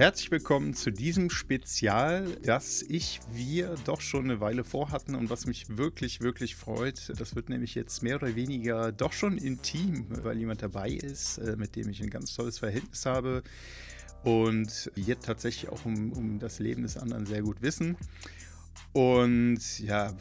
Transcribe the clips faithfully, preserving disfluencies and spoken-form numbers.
herzlich willkommen zu diesem Spezial, das ich, wir doch schon eine Weile vorhatten und was mich wirklich, wirklich freut. Das wird nämlich jetzt mehr oder weniger doch schon intim, weil jemand dabei ist, mit dem ich ein ganz tolles Verhältnis habe und wir tatsächlich auch um, um das Leben des anderen sehr gut wissen. Und ja,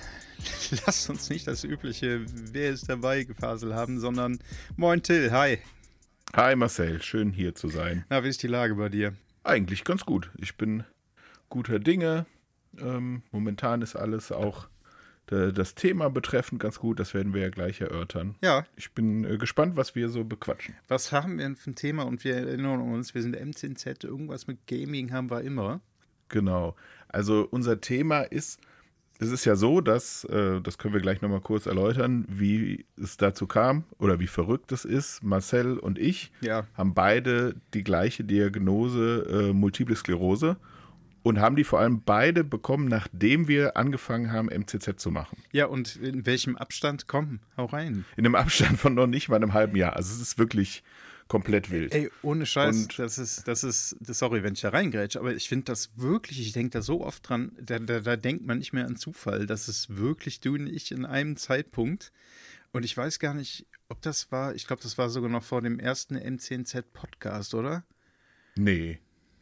lasst uns nicht das übliche Wer ist dabei Gefasel haben, sondern Moin Till, hi. Hi Marcel, schön hier zu sein. Na, wie ist die Lage bei dir? Eigentlich ganz gut. Ich bin guter Dinge. Ähm, momentan ist alles auch de, das Thema betreffend ganz gut. Das werden wir ja gleich erörtern. Ja. Ich bin äh, gespannt, was wir so bequatschen. Was haben wir denn für ein Thema? Und wir erinnern uns, wir sind M Z N Z, irgendwas mit Gaming haben wir immer. Genau. Also unser Thema ist, es ist ja so, dass, äh, das können wir gleich nochmal kurz erläutern, wie es dazu kam oder wie verrückt es ist. Marcel und ich ja. haben beide die gleiche Diagnose, äh, Multiple Sklerose, und haben die vor allem beide bekommen, nachdem wir angefangen haben, M Z Z zu machen. Ja, und in welchem Abstand? Komm, hau rein. In einem Abstand von noch nicht mal einem halben Jahr. Also es ist wirklich komplett wild. Ey, ohne Scheiß, und das ist, das ist, sorry, wenn ich da reingrätsche, aber ich finde das wirklich, ich denke da so oft dran, da, da, da denkt man nicht mehr an Zufall. Das ist wirklich du und ich in einem Zeitpunkt. Und ich weiß gar nicht, ob das war, ich glaube, das war sogar noch vor dem ersten M Z N Z-Podcast, oder? Nee.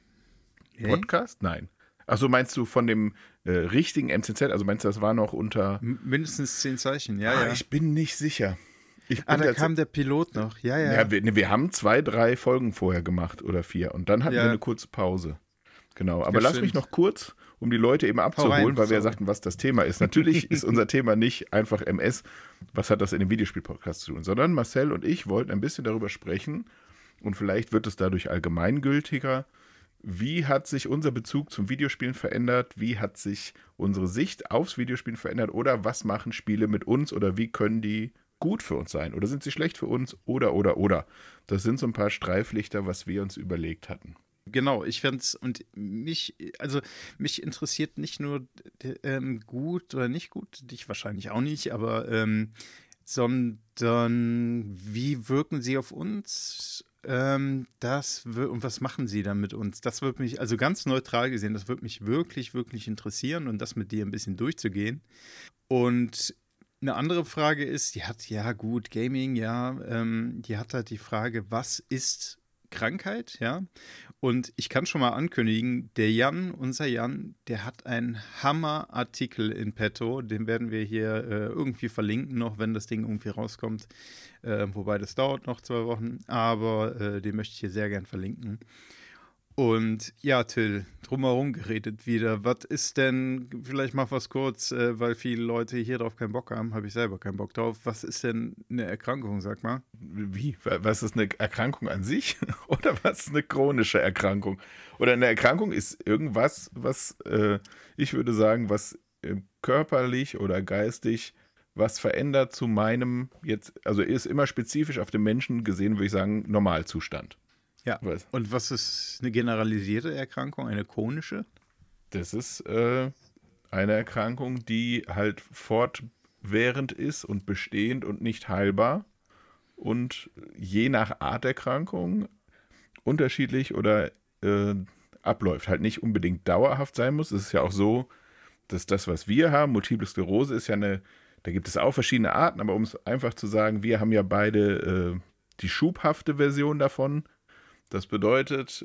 Hey? Podcast? Nein. Achso, meinst du von dem äh, richtigen M Z N Z? Also meinst du, das war noch unter... M- mindestens zehn Zeichen, ja, ah, ja. Ich bin nicht sicher. Ich ah, da kam der Pilot noch, ja, ja. ja wir, wir haben zwei, drei Folgen vorher gemacht oder vier und dann hatten ja. wir eine kurze Pause. Genau, aber ja, lass stimmt. mich noch kurz, um die Leute eben abzuholen, rein, weil wir ja sorry. sagten, was das Thema ist. Natürlich ist unser Thema nicht einfach M S, was hat das in dem Videospiel-Podcast zu tun, sondern Marcel und ich wollten ein bisschen darüber sprechen und vielleicht wird es dadurch allgemeingültiger. Wie hat sich unser Bezug zum Videospielen verändert? Wie hat sich unsere Sicht aufs Videospielen verändert? Oder was machen Spiele mit uns? Oder wie können die gut für uns sein? Oder sind sie schlecht für uns? Oder, oder, oder. Das sind so ein paar Streiflichter, was wir uns überlegt hatten. Genau, ich fände es, und mich, also mich interessiert nicht nur ähm, gut oder nicht gut, dich wahrscheinlich auch nicht, aber ähm, sondern wie wirken sie auf uns? Ähm, das und was machen sie dann mit uns? Das wird mich, also ganz neutral gesehen, das wird mich wirklich, wirklich interessieren und das mit dir ein bisschen durchzugehen. Und eine andere Frage ist, die hat, ja gut, Gaming, ja, ähm, die hat halt die Frage, was ist Krankheit, ja? Und ich kann schon mal ankündigen, der Jan, unser Jan, der hat einen Hammer-Artikel in petto, den werden wir hier äh, irgendwie verlinken noch, wenn das Ding irgendwie rauskommt, äh, wobei das dauert noch zwei Wochen, aber äh, den möchte ich hier sehr gern verlinken. Und ja, Till, drumherum geredet wieder. Was ist denn, vielleicht mach was kurz, äh, weil viele Leute hier drauf keinen Bock haben, habe ich selber keinen Bock drauf. Was ist denn eine Erkrankung, sag mal? Wie? Was ist eine Erkrankung an sich? Oder was ist eine chronische Erkrankung? Oder eine Erkrankung ist irgendwas, was, äh, ich würde sagen, was äh, körperlich oder geistig was verändert zu meinem, jetzt, also ist immer spezifisch auf den Menschen gesehen, würde ich sagen, Normalzustand. Ja, was? Und was ist eine generalisierte Erkrankung, eine chronische? Das ist äh, eine Erkrankung, die halt fortwährend ist und bestehend und nicht heilbar und je nach Art der Erkrankung unterschiedlich oder äh, abläuft. Halt nicht unbedingt dauerhaft sein muss. Es ist ja auch so, dass das, was wir haben, Multiple Sklerose, ist ja eine, da gibt es auch verschiedene Arten, aber um es einfach zu sagen, wir haben ja beide äh, die schubhafte Version davon. Das bedeutet,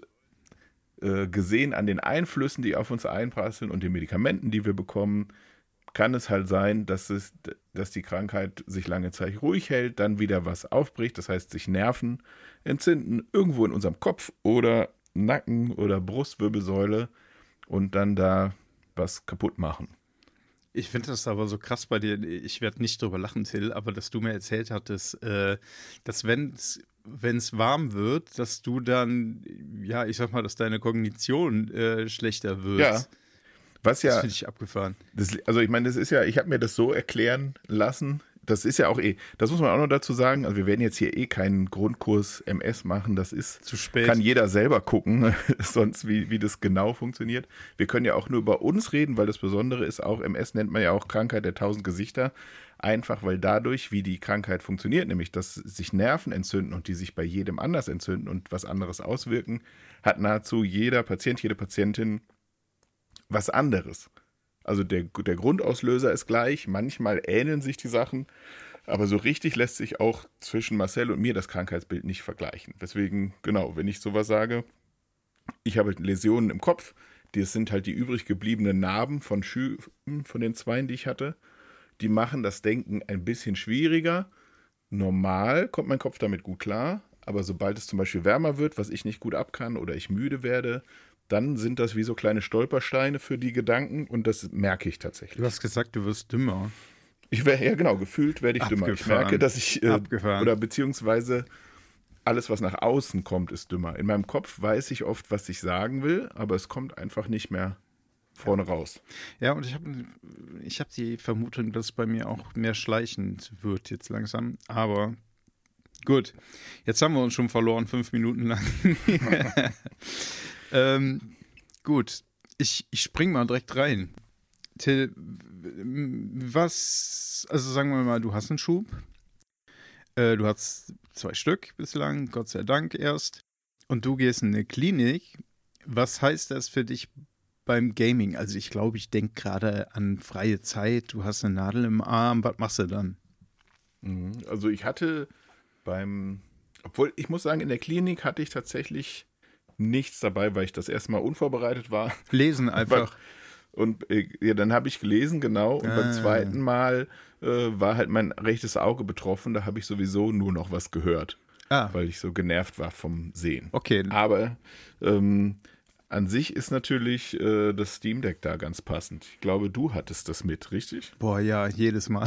äh, gesehen an den Einflüssen, die auf uns einprasseln und den Medikamenten, die wir bekommen, kann es halt sein, dass, es, dass die Krankheit sich lange Zeit ruhig hält, dann wieder was aufbricht, das heißt sich Nerven entzünden, irgendwo in unserem Kopf oder Nacken oder Brustwirbelsäule und dann da was kaputt machen. Ich finde das aber so krass bei dir, ich werde nicht drüber lachen, Till, aber dass du mir erzählt hattest, äh, dass wenn es wenn es warm wird, dass du dann, ja, ich sag mal, dass deine Kognition äh, schlechter wird. Ja, was ja, das finde ich abgefahren. Das, also ich meine, das ist ja, ich habe mir das so erklären lassen, das ist ja auch eh, das muss man auch noch dazu sagen, also wir werden jetzt hier eh keinen Grundkurs M S machen, das ist, Zu spät. kann jeder selber gucken, sonst wie, wie das genau funktioniert. Wir können ja auch nur über uns reden, weil das Besondere ist auch, M S nennt man ja auch Krankheit der tausend Gesichter, einfach weil dadurch, wie die Krankheit funktioniert, nämlich dass sich Nerven entzünden und die sich bei jedem anders entzünden und was anderes auswirken, hat nahezu jeder Patient, jede Patientin was anderes. Also der, der Grundauslöser ist gleich, manchmal ähneln sich die Sachen, aber so richtig lässt sich auch zwischen Marcel und mir das Krankheitsbild nicht vergleichen. Deswegen, genau, wenn ich sowas sage, ich habe Läsionen im Kopf, das sind halt die übrig gebliebenen Narben von Schüben, von den Zweien, die ich hatte, die machen das Denken ein bisschen schwieriger. Normal kommt mein Kopf damit gut klar, aber sobald es zum Beispiel wärmer wird, was ich nicht gut ab kann oder ich müde werde, dann sind das wie so kleine Stolpersteine für die Gedanken und das merke ich tatsächlich. Du hast gesagt, du wirst dümmer. Ich wäre, ja genau, gefühlt werde ich dümmer. Ich merke, dass ich, äh, oder beziehungsweise alles, was nach außen kommt, ist dümmer. In meinem Kopf weiß ich oft, was ich sagen will, aber es kommt einfach nicht mehr vorne raus. Ja, und ich habe ich hab die Vermutung, dass es bei mir auch mehr schleichend wird jetzt langsam, aber gut, jetzt haben wir uns schon verloren, fünf Minuten lang. ähm, gut, ich, ich spring mal direkt rein. Till, was, also sagen wir mal, du hast einen Schub, äh, du hast zwei Stück bislang, Gott sei Dank erst, und du gehst in eine Klinik. Was heißt das für dich beim Gaming? Also ich glaube, ich denke gerade an freie Zeit, du hast eine Nadel im Arm, was machst du dann? Also ich hatte beim, obwohl ich muss sagen, in der Klinik hatte ich tatsächlich nichts dabei, weil ich das erste Mal unvorbereitet war. Lesen einfach. Und äh, ja, dann habe ich gelesen, genau. Und Ah. beim zweiten Mal äh, war halt mein rechtes Auge betroffen. Da habe ich sowieso nur noch was gehört, Ah, weil ich so genervt war vom Sehen. okay. Aber ähm, an sich ist natürlich äh, das Steam Deck da ganz passend. Ich glaube, du hattest das mit, richtig? Boah, ja, jedes Mal.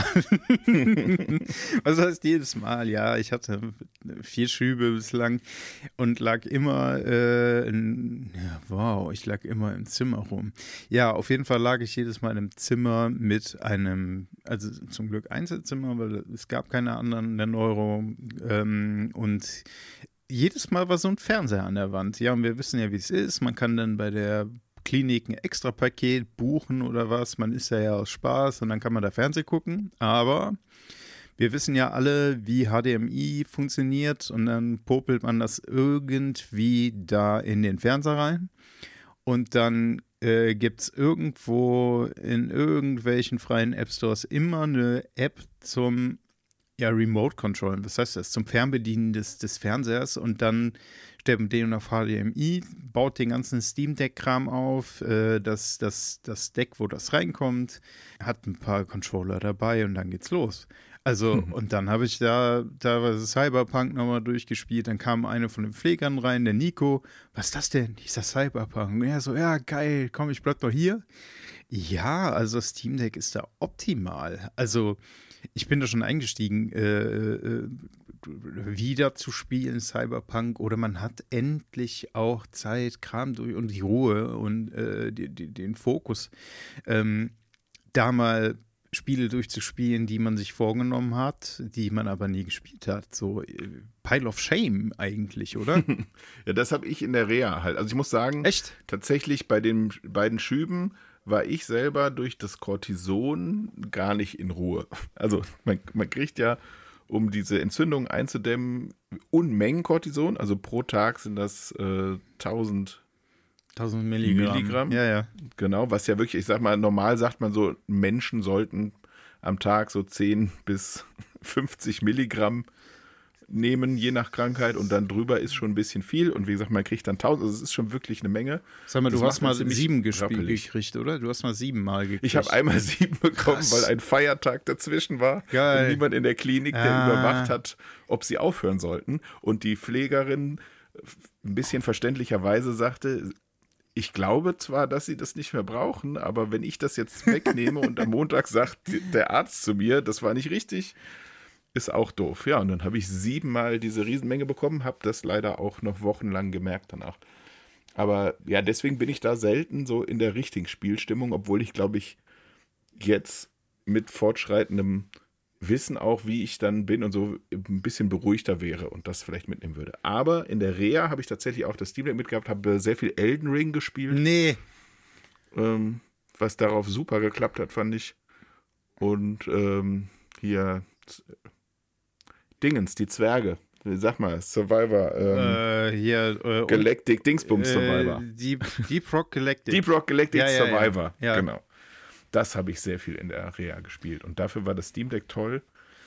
Was heißt jedes Mal? Ja, ich hatte vier Schübe bislang und lag immer, äh, in, ja, wow, ich lag immer im Zimmer rum. Ja, auf jeden Fall lag ich jedes Mal im Zimmer mit einem, also zum Glück Einzelzimmer, weil es gab keine anderen in der Neuro, ähm, und jedes Mal war so ein Fernseher an der Wand. Ja, und wir wissen ja, wie es ist. Man kann dann bei der Klinik ein Extra-Paket buchen oder was. Man ist ja ja aus Spaß und dann kann man da Fernsehen gucken. Aber wir wissen ja alle, wie H D M I funktioniert und dann popelt man das irgendwie da in den Fernseher rein. Und dann äh, gibt es irgendwo in irgendwelchen freien App-Stores immer eine App zum Ja, Remote Control, was heißt das? Zum Fernbedienen des, des Fernsehers und dann stellt man den auf H D M I, baut den ganzen Steam Deck-Kram auf, äh, das, das, das Deck, wo das reinkommt, hat ein paar Controller dabei und dann geht's los. Also, mhm. und dann habe ich da teilweise Cyberpunk nochmal durchgespielt, dann kam eine von den Pflegern rein, der Nico, was ist das denn? Dieser Cyberpunk. Und er so, ja, geil, komm, ich bleib doch hier. Ja, also das Steam Deck ist da optimal. Also, ich bin da schon eingestiegen, äh, äh, wieder zu spielen, Cyberpunk, oder man hat endlich auch Zeit, Kram durch und die Ruhe und äh, die, die, den Fokus, ähm, da mal Spiele durchzuspielen, die man sich vorgenommen hat, die man aber nie gespielt hat. So äh, Pile of Shame eigentlich, oder? Ja, das habe ich in der Reha halt. Also ich muss sagen, Echt? Tatsächlich bei den beiden Schüben war ich selber durch das Cortison gar nicht in Ruhe. Also man, man kriegt ja, um diese Entzündung einzudämmen, Unmengen Cortison. Also pro Tag sind das äh, tausend tausend Milligramm. Milligramm. Ja, ja. Genau, was ja wirklich, ich sag mal, normal sagt man so, Menschen sollten am Tag so zehn bis fünfzig Milligramm nehmen, je nach Krankheit, und dann drüber ist schon ein bisschen viel und wie gesagt, man kriegt dann tausend, also es ist schon wirklich eine Menge. Sag mal, Das du hast macht mal einen sieben ziemlich gespielt, rappelig. gekriegt, oder? Du hast mal sieben Mal gekriegt. Ich habe einmal sieben bekommen, Krass. weil ein Feiertag dazwischen war Geil. und niemand in der Klinik, der Ah. überwacht hat, ob sie aufhören sollten. Und die Pflegerin ein bisschen verständlicherweise sagte, ich glaube zwar, dass sie das nicht mehr brauchen, aber wenn ich das jetzt wegnehme und am Montag sagt der Arzt zu mir, das war nicht richtig, ist auch doof. Ja, und dann habe ich siebenmal diese Riesenmenge bekommen, habe das leider auch noch wochenlang gemerkt danach. Aber ja, deswegen bin ich da selten so in der richtigen Spielstimmung, obwohl ich, glaube ich, jetzt mit fortschreitendem wissen auch, wie ich dann bin und so ein bisschen beruhigter wäre und das vielleicht mitnehmen würde. Aber in der Reha habe ich tatsächlich auch das Steam Deck mitgehabt, habe sehr viel Elden Ring gespielt. Nee. Ähm, was darauf super geklappt hat, fand ich. Und ähm, hier Dingens, die Zwerge. Sag mal, Survivor. Ähm, äh, hier. Äh, Galactic Dingsbums Survivor. Äh, Deep, Deep Rock Galactic. Deep Rock Galactic ja, ja, Survivor. Ja, ja. Genau. Das habe ich sehr viel in der Reha gespielt. Und dafür war das Steam Deck toll.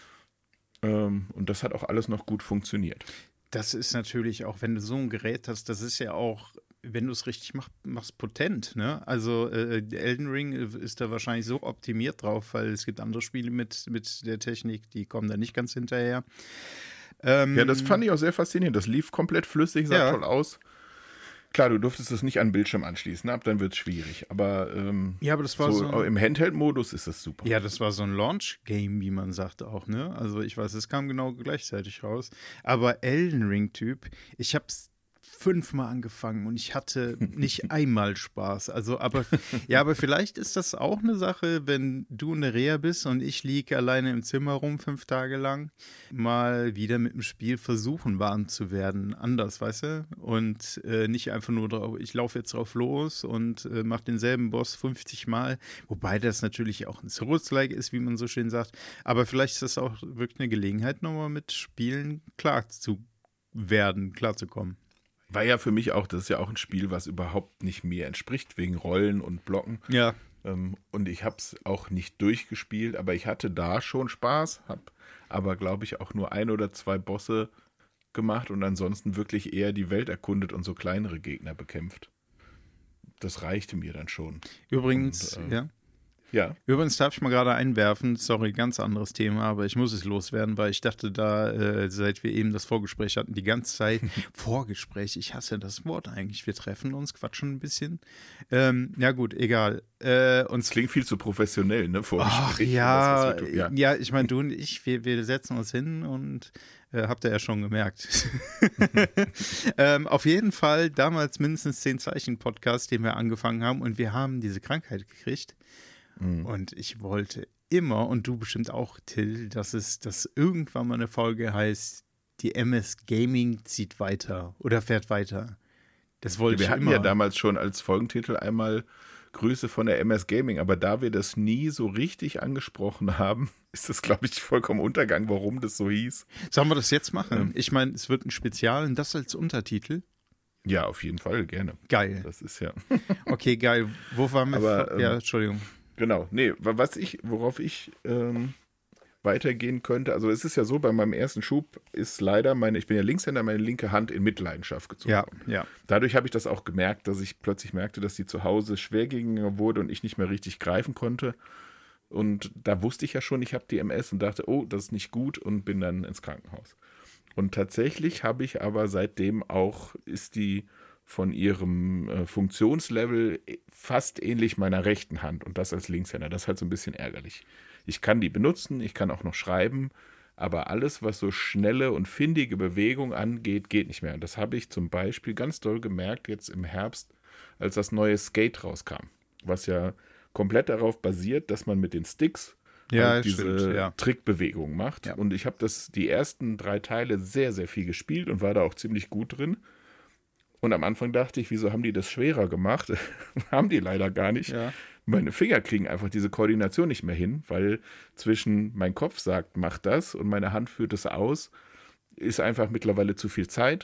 Ähm, und das hat auch alles noch gut funktioniert. Das ist natürlich auch, wenn du so ein Gerät hast, das ist ja auch, wenn du es richtig mach, machst, potent. Ne? Also äh, Elden Ring ist da wahrscheinlich so optimiert drauf, weil es gibt andere Spiele mit, mit der Technik, die kommen da nicht ganz hinterher. Ähm, ja, das fand ich auch sehr faszinierend. Das lief komplett flüssig, sah ja. toll aus. Klar, du durftest es nicht an den Bildschirm anschließen, ab dann wird es schwierig. Aber, ähm, ja, aber das war so, so ein, im Handheld-Modus ist das super. Ja, das war so ein Launch-Game, wie man sagt auch, ne? Also ich weiß, es kam genau gleichzeitig raus. Aber Elden Ring-Typ, ich hab's fünfmal angefangen und ich hatte nicht einmal Spaß. Also, aber ja, aber vielleicht ist das auch eine Sache, wenn du in der Reha bist und ich liege alleine im Zimmer rum fünf Tage lang, mal wieder mit dem Spiel versuchen, warm zu werden. Anders, weißt du? Und äh, nicht einfach nur drauf, ich laufe jetzt drauf los und äh, mache denselben Boss fünfzig Mal. Wobei das natürlich auch ein Souls-like ist, wie man so schön sagt. Aber vielleicht ist das auch wirklich eine Gelegenheit, nochmal mit Spielen klar zu werden, klarzukommen. War ja für mich auch, das ist ja auch ein Spiel, was überhaupt nicht mir entspricht, wegen Rollen und Blocken. Ja. Ähm, und ich habe es auch nicht durchgespielt, aber ich hatte da schon Spaß, habe aber, glaube ich, auch nur ein oder zwei Bosse gemacht und ansonsten wirklich eher die Welt erkundet und so kleinere Gegner bekämpft. Das reichte mir dann schon. Übrigens, und, äh, ja. Ja. Übrigens darf ich mal gerade einwerfen, sorry, ganz anderes Thema, aber ich muss es loswerden, weil ich dachte da, äh, seit wir eben das Vorgespräch hatten, die ganze Zeit, Vorgespräch, ich hasse das Wort eigentlich, wir treffen uns, quatschen ein bisschen. Ähm, ja gut, egal. Äh, und das klingt viel zu professionell, ne? Vorgespräch. Ach ja, das, ja, ja, ich meine, du und ich, wir, wir setzen uns hin und äh, habt ihr ja schon gemerkt. ähm, auf jeden Fall damals mindestens zehn Zeichen Podcast, den wir angefangen haben und wir haben diese Krankheit gekriegt. Und ich wollte immer, und du bestimmt auch, Till, dass es, dass irgendwann mal eine Folge heißt, die M S Gaming zieht weiter oder fährt weiter. Das wollte wir ich hatten immer. ja damals schon als Folgentitel einmal Grüße von der M S Gaming, aber da wir das nie so richtig angesprochen haben, ist das, glaube ich, vollkommen Untergang, warum das so hieß. Sollen wir das jetzt machen? Ähm. Ich meine, es wird ein Spezial und das als Untertitel. Ja, auf jeden Fall, gerne. Geil. Das ist ja. Okay, geil. Wo waren wir? Aber, ähm, ja, Entschuldigung. Genau, nee, was ich, worauf ich ähm, weitergehen könnte, also es ist ja so, bei meinem ersten Schub ist leider meine, ich bin ja Linkshänder, meine linke Hand in Mitleidenschaft gezogen. Ja, ja. Dadurch habe ich das auch gemerkt, dass ich plötzlich merkte, dass sie zu Hause schwergängiger wurde und ich nicht mehr richtig greifen konnte. Und da wusste ich ja schon, ich habe die M S und dachte, oh, das ist nicht gut und bin dann ins Krankenhaus. Und tatsächlich habe ich aber seitdem auch, ist die von ihrem äh, Funktionslevel fast ähnlich meiner rechten Hand und das als Linkshänder. Das ist halt so ein bisschen ärgerlich. Ich kann die benutzen, ich kann auch noch schreiben, aber alles, was so schnelle und findige Bewegung angeht, geht nicht mehr. Und das habe ich zum Beispiel ganz doll gemerkt jetzt im Herbst, als das neue Skate rauskam, was ja komplett darauf basiert, dass man mit den Sticks ja, halt diese stimmt, ja. Trickbewegung macht. Ja. Und ich habe das die ersten drei Teile sehr, sehr viel gespielt und war da auch ziemlich gut drin. Und am Anfang dachte ich, wieso haben die das schwerer gemacht? Haben die leider gar nicht. Ja. Meine Finger kriegen einfach diese Koordination nicht mehr hin, weil zwischen mein Kopf sagt, mach das und meine Hand führt es aus, ist einfach mittlerweile zu viel Zeit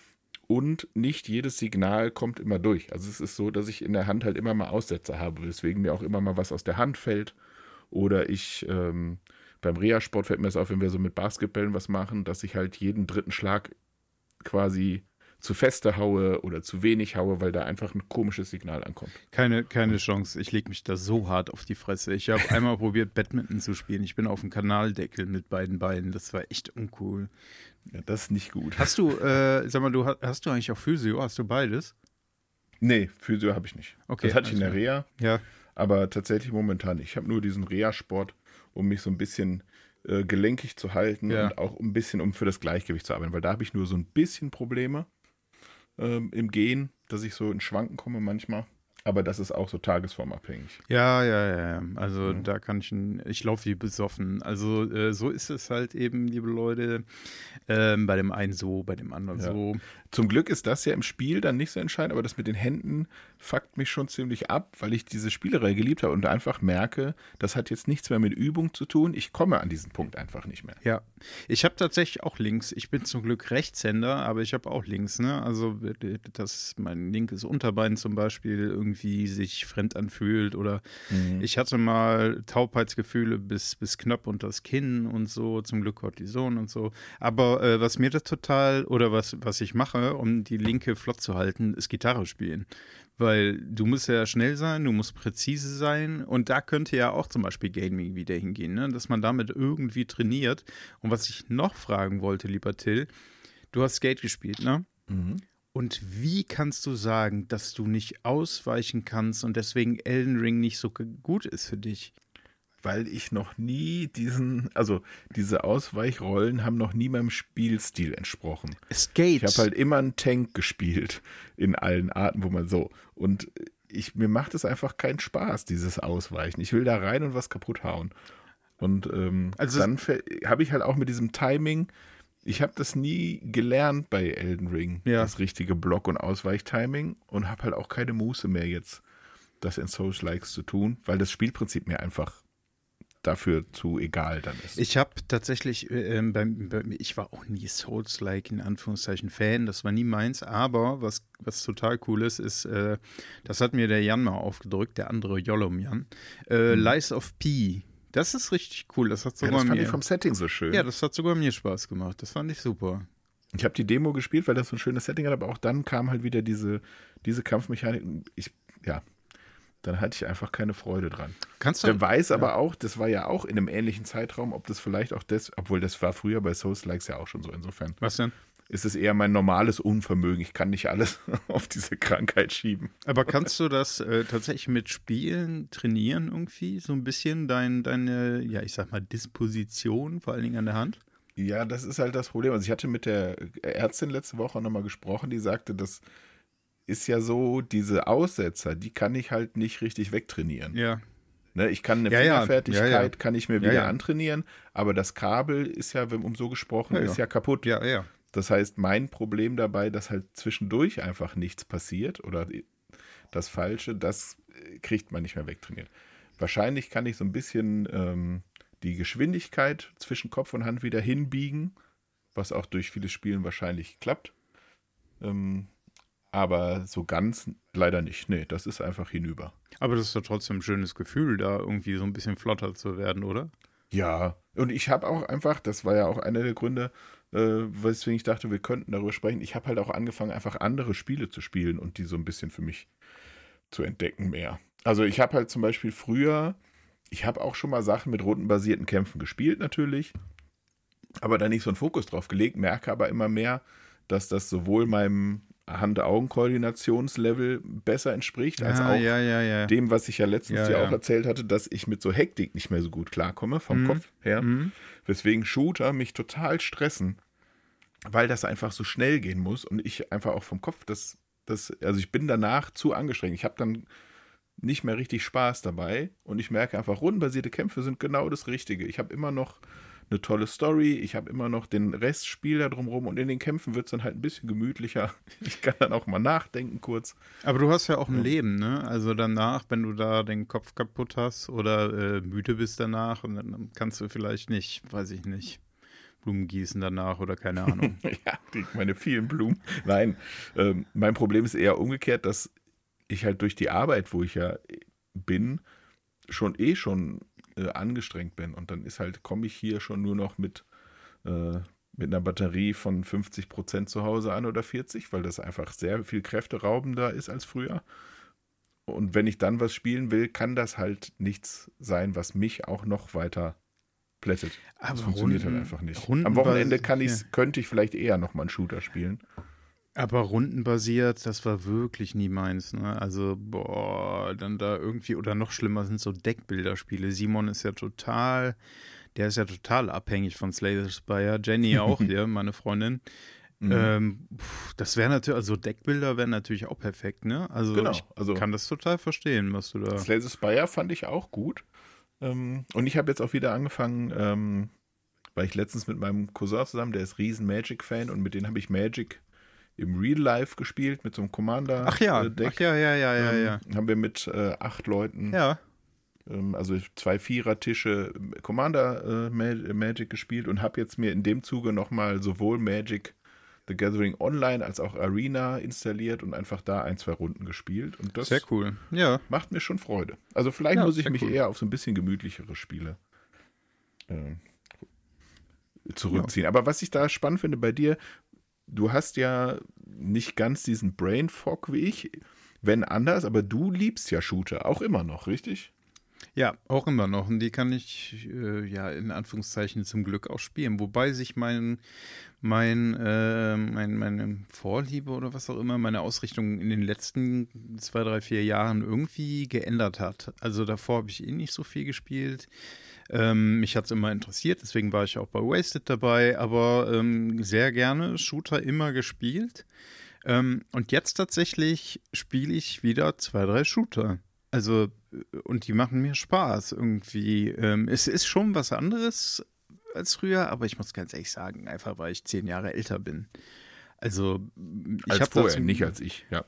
und nicht jedes Signal kommt immer durch. Also es ist so, dass ich in der Hand halt immer mal Aussetzer habe, weswegen mir auch immer mal was aus der Hand fällt oder ich ähm, beim Reha-Sport fällt mir das auf, wenn wir so mit Basketballen was machen, dass ich halt jeden dritten Schlag quasi zu feste haue oder zu wenig haue, weil da einfach ein komisches Signal ankommt. Keine, keine Chance. Ich lege mich da so hart auf die Fresse. Ich habe einmal probiert, Badminton zu spielen. Ich bin auf dem Kanaldeckel mit beiden Beinen. Das war echt uncool. Ja, das ist nicht gut. Hast du, äh, sag mal, du hast du eigentlich auch Physio? Hast du beides? Nee, Physio habe ich nicht. Okay, das hatte ich in der also, Reha, ja. aber tatsächlich momentan nicht. Ich habe nur diesen Reha-Sport, um mich so ein bisschen äh, gelenkig zu halten ja. und auch ein bisschen, um für das Gleichgewicht zu arbeiten, weil da habe ich nur so ein bisschen Probleme. Ähm, im Gehen, dass ich so in Schwanken komme manchmal. Aber das ist auch so tagesformabhängig. Ja, ja, ja, ja. Also Mhm. da kann ich, n- ich laufe wie besoffen. Also äh, so ist es halt eben, liebe Leute. Ähm, bei dem einen so, bei dem anderen Ja. so. Zum Glück ist das ja im Spiel dann nicht so entscheidend, aber das mit den Händen fuckt mich schon ziemlich ab, weil ich diese Spielerei geliebt habe und einfach merke, das hat jetzt nichts mehr mit Übung zu tun. Ich komme an diesen Punkt einfach nicht mehr. Ja, ich habe tatsächlich auch links. Ich bin zum Glück Rechtshänder, aber ich habe auch links. Ne? Also äh, dass mein linkes Unterbein zum Beispiel irgendwie sich fremd anfühlt oder Mhm. ich hatte mal Taubheitsgefühle bis, bis knapp unter das Kinn und so, zum Glück Cortison und so. Aber äh, was mir da total, oder was, was ich mache, um die linke flott zu halten, ist Gitarre spielen. Weil du musst ja schnell sein, du musst präzise sein und da könnte ja auch zum Beispiel Gaming wieder hingehen, ne? Dass man damit irgendwie trainiert. Und was ich noch fragen wollte, lieber Till, du hast Skate gespielt, ne? Mhm. Und wie kannst du sagen, dass du nicht ausweichen kannst und deswegen Elden Ring nicht so g- gut ist für dich? Weil ich noch nie diesen, also diese Ausweichrollen haben noch nie meinem Spielstil entsprochen. Skate. Ich habe halt immer einen Tank gespielt in allen Arten, wo man so. Und ich, mir macht es einfach keinen Spaß, dieses Ausweichen. Ich will da rein und was kaputt hauen. Und ähm, Also- dann habe ich halt auch mit diesem Timing, ich habe das nie gelernt bei Elden Ring, Ja. das richtige Block- und Ausweichtiming und habe halt auch keine Muße mehr jetzt, das in Souls-Likes zu tun, weil das Spielprinzip mir einfach dafür zu egal dann ist. Ich habe tatsächlich, äh, ähm, beim, beim, ich war auch nie Souls-like in Anführungszeichen Fan, das war nie meins, aber was, was total cool ist, ist, äh, das hat mir der Jan mal aufgedrückt, der andere Jollum Jan, äh, Mhm. Lies of P. Das ist richtig cool, das hat Ja, sogar das fand mir, ich vom Setting so schön. ja, das hat sogar mir Spaß gemacht, das fand ich super. Ich habe die Demo gespielt, weil das so ein schönes Setting hat, aber auch dann kam halt wieder diese, diese Kampfmechanik. Ich, ja, dann hatte ich einfach keine Freude dran. Kannst du, Wer weiß ja. aber auch, das war ja auch in einem ähnlichen Zeitraum, ob das vielleicht auch das, obwohl das war früher bei Souls-Likes ja auch schon so. Insofern Was denn? ist es eher mein normales Unvermögen. Ich kann nicht alles auf diese Krankheit schieben. Aber kannst du das äh, tatsächlich mit Spielen trainieren irgendwie? So ein bisschen dein, deine, ja, ich sag mal, Disposition, vor allen Dingen an der Hand? Ja, das ist halt das Problem. Also ich hatte mit der Ärztin letzte Woche nochmal gesprochen, die sagte, das ist ja so, diese Aussetzer, die kann ich halt nicht richtig wegtrainieren. Ja. Ne, ich kann eine Ja, ja. Fingerfertigkeit, Ja, ja. kann ich mir Ja, wieder ja. antrainieren, aber das Kabel ist ja, wenn um so gesprochen, Ja, ja. ist ja kaputt. Ja, ja. Das heißt, mein Problem dabei, dass halt zwischendurch einfach nichts passiert oder das Falsche, das kriegt man nicht mehr wegtrainiert. Wahrscheinlich kann ich so ein bisschen ähm, die Geschwindigkeit zwischen Kopf und Hand wieder hinbiegen, was auch durch vieles Spielen wahrscheinlich klappt. Ähm, aber so ganz leider nicht. Nee, das ist einfach hinüber. Aber das ist doch trotzdem ein schönes Gefühl, da irgendwie so ein bisschen flotter zu werden, oder? Ja, und ich habe auch einfach, das war ja auch einer der Gründe, äh, weswegen ich dachte, wir könnten darüber sprechen. Ich habe halt auch angefangen, einfach andere Spiele zu spielen und die so ein bisschen für mich zu entdecken mehr. Also ich habe halt zum Beispiel früher, ich habe auch schon mal Sachen mit rundenbasierten Kämpfen gespielt natürlich, aber da nicht so einen Fokus drauf gelegt, merke aber immer mehr, dass das sowohl meinem Hand-Augen-Koordinationslevel besser entspricht, als Ah, auch ja, ja, ja. dem, was ich ja letztens Ja, ja, ja. auch erzählt hatte, dass ich mit so Hektik nicht mehr so gut klarkomme, vom Mhm. Kopf her. Mhm. Weswegen Shooter mich total stressen, weil das einfach so schnell gehen muss und ich einfach auch vom Kopf das, das also ich bin danach zu angestrengt. Ich habe dann nicht mehr richtig Spaß dabei und ich merke einfach, rundenbasierte Kämpfe sind genau das Richtige. Ich habe immer noch eine tolle Story, ich habe immer noch den Restspiel da drumherum und in den Kämpfen wird es dann halt ein bisschen gemütlicher. Ich kann dann auch mal nachdenken kurz. Aber du hast ja auch ein Ja. Leben, ne? Also danach, wenn du da den Kopf kaputt hast oder äh, müde bist danach, und dann kannst du vielleicht nicht, weiß ich nicht, Blumen gießen danach oder keine Ahnung. Ja, die, meine vielen Blumen. Nein, ähm, mein Problem ist eher umgekehrt, dass ich halt durch die Arbeit, wo ich ja bin, schon eh schon äh, angestrengt bin. Und dann ist halt, komme ich hier schon nur noch mit, äh, mit einer Batterie von fünfzig Prozent zu Hause an oder vierzig, weil das einfach sehr viel kräfteraubender ist als früher. Und wenn ich dann was spielen will, kann das halt nichts sein, was mich auch noch weiter plättet. Das Aber funktioniert Runden- halt einfach nicht. Runden- Am Wochenende kann ja. ich's, könnte ich vielleicht eher noch mal einen Shooter spielen. Aber rundenbasiert, das war wirklich nie meins, ne? Also, boah, dann da irgendwie, oder noch schlimmer sind so Deckbilderspiele. Simon ist ja total, der ist ja total abhängig von Slay the Spire. Jenny auch, ja, meine Freundin. Mhm. Ähm, pf, das wäre natürlich, also Deckbilder wären natürlich auch perfekt, ne? Also Genau, ich also kann das total verstehen, was du da. Slay the Spire fand ich auch gut. Ähm, und ich habe jetzt auch wieder angefangen, ähm, weil ich letztens mit meinem Cousin zusammen, der ist riesen Magic-Fan und mit denen habe ich Magic im Real Life gespielt, mit so einem Ach ja, Commander-Deck. ach ja, ja, ja, ja, ähm, ja. Haben wir mit äh, acht Leuten, Ja, ähm, also zwei Vierer-Tische Commander äh, Ma- Magic gespielt und habe jetzt mir in dem Zuge nochmal sowohl Magic The Gathering Online als auch Arena installiert und einfach da ein, zwei Runden gespielt. Und das sehr cool. Ja, macht mir schon Freude. Also vielleicht Ja, muss ich sehr mich cool. eher auf so ein bisschen gemütlichere Spiele äh, zurückziehen. Aber was ich da spannend finde bei dir, du hast ja nicht ganz diesen Brain Fog wie ich, wenn anders, aber du liebst ja Shooter auch immer noch, richtig? ja, auch immer noch. Und die kann ich, äh, ja, in Anführungszeichen zum Glück auch spielen. Wobei sich mein, mein, äh, mein, meine Vorliebe oder was auch immer, meine Ausrichtung in den letzten zwei, drei, vier Jahren irgendwie geändert hat. Also davor habe ich eh nicht so viel gespielt. Ähm, mich hat es immer interessiert, deswegen war ich auch bei Wasted dabei, aber ähm, sehr gerne Shooter immer gespielt. Ähm, und jetzt tatsächlich spiele ich wieder zwei, drei Shooter. Also, äh, und die machen mir Spaß irgendwie. Ähm, es ist schon was anderes als früher, aber ich muss ganz ehrlich sagen, einfach weil ich zehn Jahre älter bin. Also, ich Als habe vorher, dazu. nicht als ich, ja.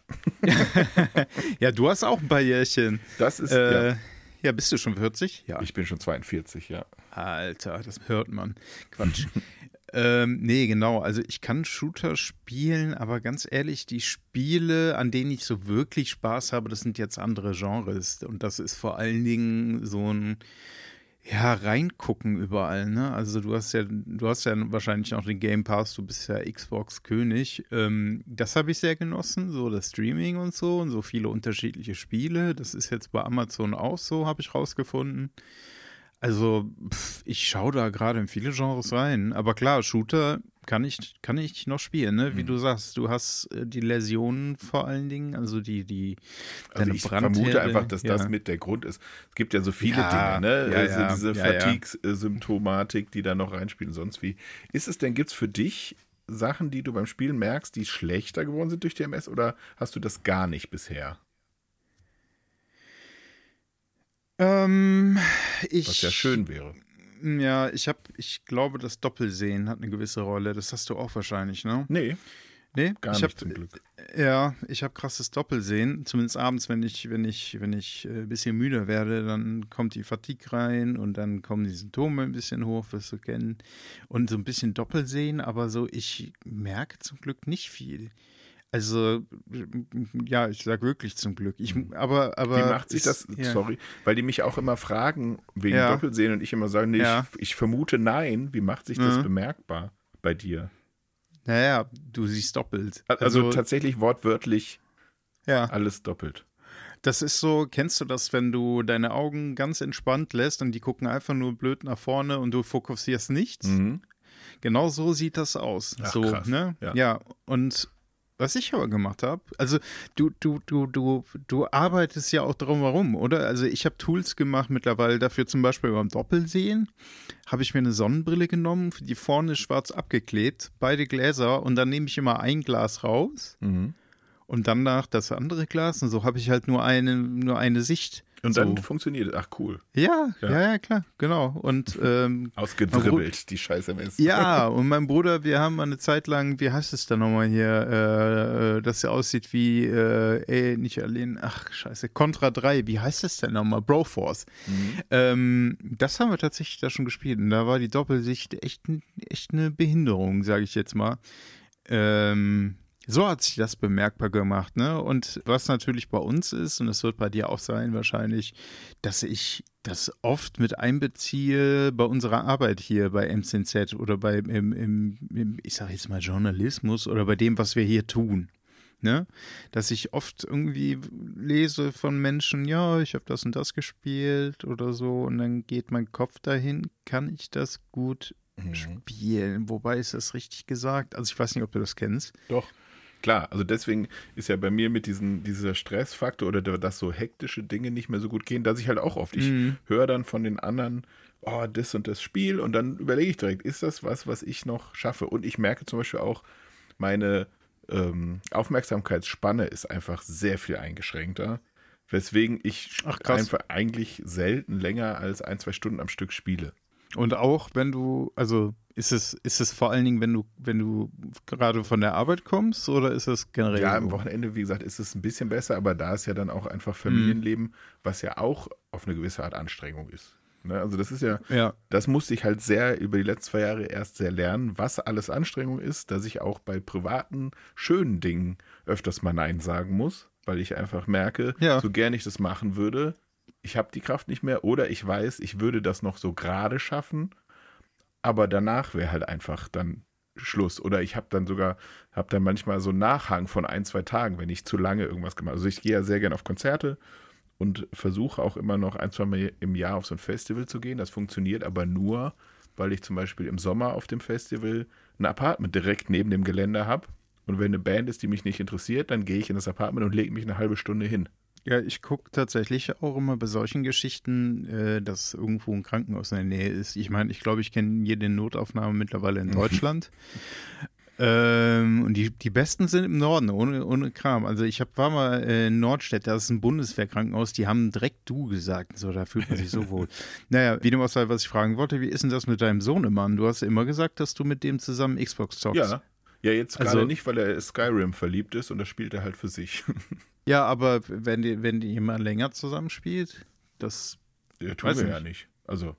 Ja, du hast auch ein paar Jährchen. Das ist, Äh, ja, ja, bist du schon vierzig? Ja. ich bin schon zweiundvierzig, ja. Alter, das hört man. Quatsch. ähm, nee, genau. Also ich kann Shooter spielen, aber ganz ehrlich, die Spiele, an denen ich so wirklich Spaß habe, das sind jetzt andere Genres. Und das ist vor allen Dingen so ein, ja, reingucken überall, ne? Also du hast ja, du hast ja wahrscheinlich auch den Game Pass, du bist ja Xbox-König. Ähm, das habe ich sehr genossen, so das Streaming und so und so viele unterschiedliche Spiele. Das ist jetzt bei Amazon auch so, habe ich rausgefunden. Also, pf, ich schaue da gerade in viele Genres rein. Aber klar, Shooter kann ich, kann ich noch spielen, ne? Wie Hm. du sagst, du hast äh, die Läsionen vor allen Dingen, also die, die, Also deine ich Brandherde. vermute einfach, dass ja. das mit der Grund ist. Es gibt ja so viele Ja, Dinge, ne? ja, Also ja, diese ja, ja. Fatigue-Symptomatik, die da noch reinspielen, sonst wie. Ist es denn, gibt es für dich Sachen, die du beim Spielen merkst, die schlechter geworden sind durch die M S oder hast du das gar nicht bisher? Ähm, ich, Was ja schön wäre. Ja, ich habe, ich glaube, das Doppelsehen hat eine gewisse Rolle. Das hast du auch wahrscheinlich, ne? Nee, Nee, gar ich nicht hab, zum Glück. Ja, ich habe krasses Doppelsehen. Zumindest abends, wenn ich, wenn ich, wenn ich äh, ein bisschen müder werde, dann kommt die Fatigue rein und dann kommen die Symptome ein bisschen hoch, wirst du kennen. Und so ein bisschen Doppelsehen, aber so, ich merke zum Glück nicht viel. Also, ja, ich sage wirklich zum Glück. Ich, aber, aber. Wie macht sich ist- das, ja. sorry, weil die mich auch immer fragen wegen Ja. Doppelsehen und ich immer sage, nee, Ja. ich, ich vermute nein. Wie macht sich das Mhm. bemerkbar bei dir? Naja, du siehst doppelt. Also, tatsächlich wortwörtlich ja. alles doppelt. Das ist so, kennst du das, wenn du deine Augen ganz entspannt lässt und die gucken einfach nur blöd nach vorne und du fokussierst nichts? Mhm. Genau so sieht das aus. Ach, so, krass. ne? Ja. Ja, und was ich aber gemacht habe, also du, du, du, du, du arbeitest ja auch drumherum, oder? Also ich habe Tools gemacht mittlerweile dafür, zum Beispiel beim Doppelsehen, habe ich mir eine Sonnenbrille genommen, die vorne schwarz abgeklebt, beide Gläser und dann nehme ich immer ein Glas raus Mhm. und danach das andere Glas und so habe ich halt nur eine, nur eine Sicht. Und so. dann funktioniert es. Ach, cool. Ja, Ja. ja, ja, klar, genau. Und ähm, Ausgedribbelt, die scheiß M S. ja, und mein Bruder, wir haben eine Zeit lang, wie heißt es da nochmal hier, äh, äh, dass er aussieht wie, äh, ey, nicht Alien, ach scheiße, Contra drei, wie heißt das denn nochmal? Broforce. Mhm. Ähm, das haben wir tatsächlich da schon gespielt und da war die Doppelsicht echt, echt eine Behinderung, sage ich jetzt mal. Ähm, so hat sich das bemerkbar gemacht, ne? Und was natürlich bei uns ist, und das wird bei dir auch sein wahrscheinlich, dass ich das oft mit einbeziehe bei unserer Arbeit hier bei M Z N Z oder bei, im, im, im, ich sage jetzt mal Journalismus oder bei dem, was wir hier tun. Ne? Dass ich oft irgendwie lese von Menschen, ja, ich habe das und das gespielt oder so und dann geht mein Kopf dahin, kann ich das gut Mhm. spielen? Wobei ist das richtig gesagt? Also ich weiß nicht, ob du das kennst. Doch. Klar, also deswegen ist ja bei mir mit diesen, dieser Stressfaktor oder der- dass so hektische Dinge nicht mehr so gut gehen, dass ich halt auch oft, ich Mhm. höre dann von den anderen, oh, das und das Spiel und dann überlege ich direkt, ist das was, was ich noch schaffe? Und ich merke zum Beispiel auch, meine ähm, Aufmerksamkeitsspanne ist einfach sehr viel eingeschränkter, weswegen ich Ach, krass. einfach eigentlich selten länger als ein, zwei Stunden am Stück spiele. Und auch wenn du, also ist es, ist es vor allen Dingen, wenn du, wenn du gerade von der Arbeit kommst, oder ist es generell? Ja, am so? Wochenende, wie gesagt, ist es ein bisschen besser, aber da ist ja dann auch einfach Familienleben, was ja auch auf eine gewisse Art Anstrengung ist. Ne? Also das ist ja, Ja. das musste ich halt sehr über die letzten zwei Jahre erst sehr lernen, was alles Anstrengung ist, dass ich auch bei privaten, schönen Dingen öfters mal Nein sagen muss, weil ich einfach merke, Ja. so gern ich das machen würde, ich habe die Kraft nicht mehr oder ich weiß, ich würde das noch so gerade schaffen, aber danach wäre halt einfach dann Schluss. Oder ich habe dann sogar, habe dann manchmal so einen Nachhang von ein, zwei Tagen, wenn ich zu lange irgendwas gemacht habe. Also ich gehe ja sehr gerne auf Konzerte und versuche auch immer noch ein, zwei Mal im Jahr auf so ein Festival zu gehen. Das funktioniert aber nur, weil ich zum Beispiel im Sommer auf dem Festival ein Apartment direkt neben dem Gelände habe. Und wenn eine Band ist, die mich nicht interessiert, dann gehe ich in das Apartment und lege mich eine halbe Stunde hin. Ja, ich gucke tatsächlich auch immer bei solchen Geschichten, äh, dass irgendwo ein Krankenhaus in der Nähe ist. Ich meine, ich glaube, ich kenne jede Notaufnahme mittlerweile in Deutschland. ähm, und die, die besten sind im Norden, ohne, ohne Kram. Also ich hab, war mal äh, in Nordstedt, da ist ein Bundeswehrkrankenhaus, die haben direkt du gesagt. So, da fühlt man sich so wohl. Naja, wie dem auch sei, was ich fragen wollte, wie ist denn das mit deinem Sohnemann? Du hast ja immer gesagt, dass du mit dem zusammen Xbox zockst. Ja, ja jetzt gerade Also- nicht, weil er Skyrim verliebt ist und das spielt er halt für sich. Ja, aber wenn die, wenn die jemand länger zusammenspielt, das. Ja, tun Weiß wir ich ja nicht. nicht. Also,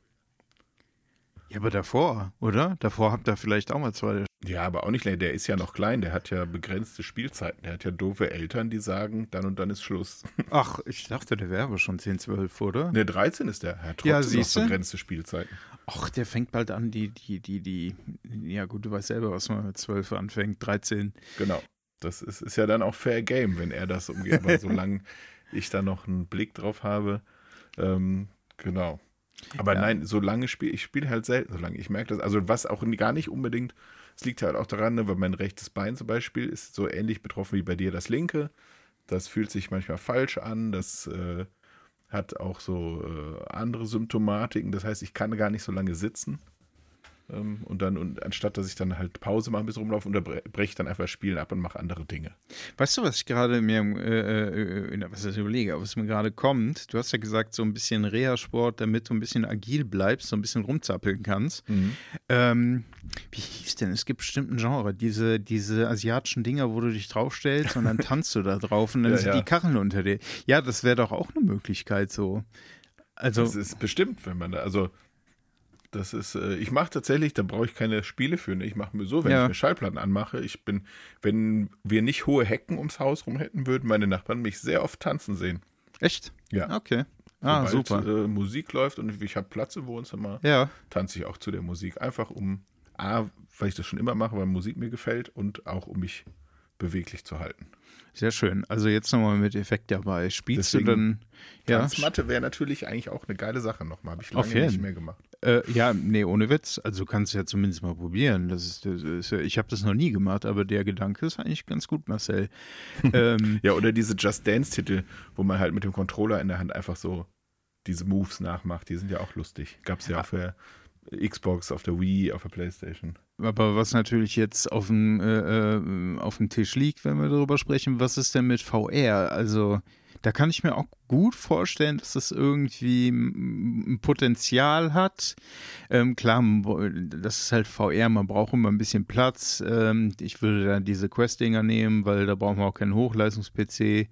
Ja, aber davor, oder? Davor habt ihr vielleicht auch mal zwei. ja, aber auch nicht länger. Der ist ja noch klein, der hat ja begrenzte Spielzeiten. Der hat ja doofe Eltern, die sagen, dann und dann ist Schluss. Ach, ich dachte, der wäre aber schon zehn, zwölf, oder? Ne, dreizehn ist der. Er hat trotzdem Ja, noch siehste. begrenzte Spielzeiten. Ach, der fängt bald an, die, die, die, die. Ja, gut, du weißt selber, was man mit zwölf anfängt, dreizehn. Genau. Das ist, ist ja dann auch Fair Game, wenn er das umgeht. Aber solange ich da noch einen Blick drauf habe, ähm, genau. Aber Ja. nein, solange spiele ich spiele halt selten, solange ich merke das. Also was auch gar nicht unbedingt, es liegt halt auch daran, ne, weil mein rechtes Bein zum Beispiel ist so ähnlich betroffen wie bei dir das linke. Das fühlt sich manchmal falsch an, das äh, hat auch so äh, andere Symptomatiken. Das heißt, ich kann gar nicht so lange sitzen. Ähm, und dann, und anstatt dass ich dann halt Pause mache, ein bisschen rumlaufe, unterbreche ich dann einfach das Spielen ab und mache andere Dinge. Weißt du, was ich gerade mir, äh, äh, was ich überlege, was mir gerade kommt? Du hast ja gesagt, so ein bisschen Reha-Sport, damit du ein bisschen agil bleibst, so ein bisschen rumzappeln kannst. Mhm. Ähm, wie hieß denn? Es gibt bestimmt ein Genre, diese, diese asiatischen Dinger, wo du dich draufstellst und dann tanzt du da drauf und dann Ja, sind ja. die Kacheln unter dir. Ja, das wäre doch auch eine Möglichkeit so. Also, Das ist bestimmt, wenn man da, also das ist, äh, ich mache tatsächlich, da brauche ich keine Spiele für, ne? Ich mache mir so, wenn Ja. ich mir Schallplatten anmache, ich bin, wenn wir nicht hohe Hecken ums Haus rum hätten, würden meine Nachbarn mich sehr oft tanzen sehen. echt? Ja. Okay. Ah, Sobald super. Äh, Musik läuft und ich habe Platz im Wohnzimmer, Ja. tanze ich auch zu der Musik. Einfach um, A, weil ich das schon immer mache, weil Musik mir gefällt und auch um mich beweglich zu halten. Sehr schön. Also jetzt nochmal mit Effekt dabei. Spielst Deswegen du dann. Ja, Tanzmatte wäre natürlich eigentlich auch eine geile Sache nochmal. Habe ich lange Auf jeden. nicht mehr gemacht. äh, ja, nee, ohne Witz. Also du kannst ja zumindest mal probieren. Das ist, das ist, ja- ich habe das noch nie gemacht, aber der Gedanke ist eigentlich ganz gut, Marcel. ähm, Ja, oder diese Just Dance-Titel, wo man halt mit dem Controller in der Hand einfach so diese Moves nachmacht. Die sind ja auch lustig. Gab es ja auch für Xbox, auf der Wii, auf der Playstation. aber was natürlich jetzt auf dem, äh, äh, auf dem Tisch liegt, wenn wir darüber sprechen, was ist denn mit V R? Also da kann ich mir auch gut vorstellen, dass das irgendwie ein Potenzial hat. Ähm, klar, das ist halt V R, man braucht immer ein bisschen Platz. Ähm, ich würde dann diese Quest-Dinger nehmen, weil da brauchen wir auch keinen Hochleistungs-P C.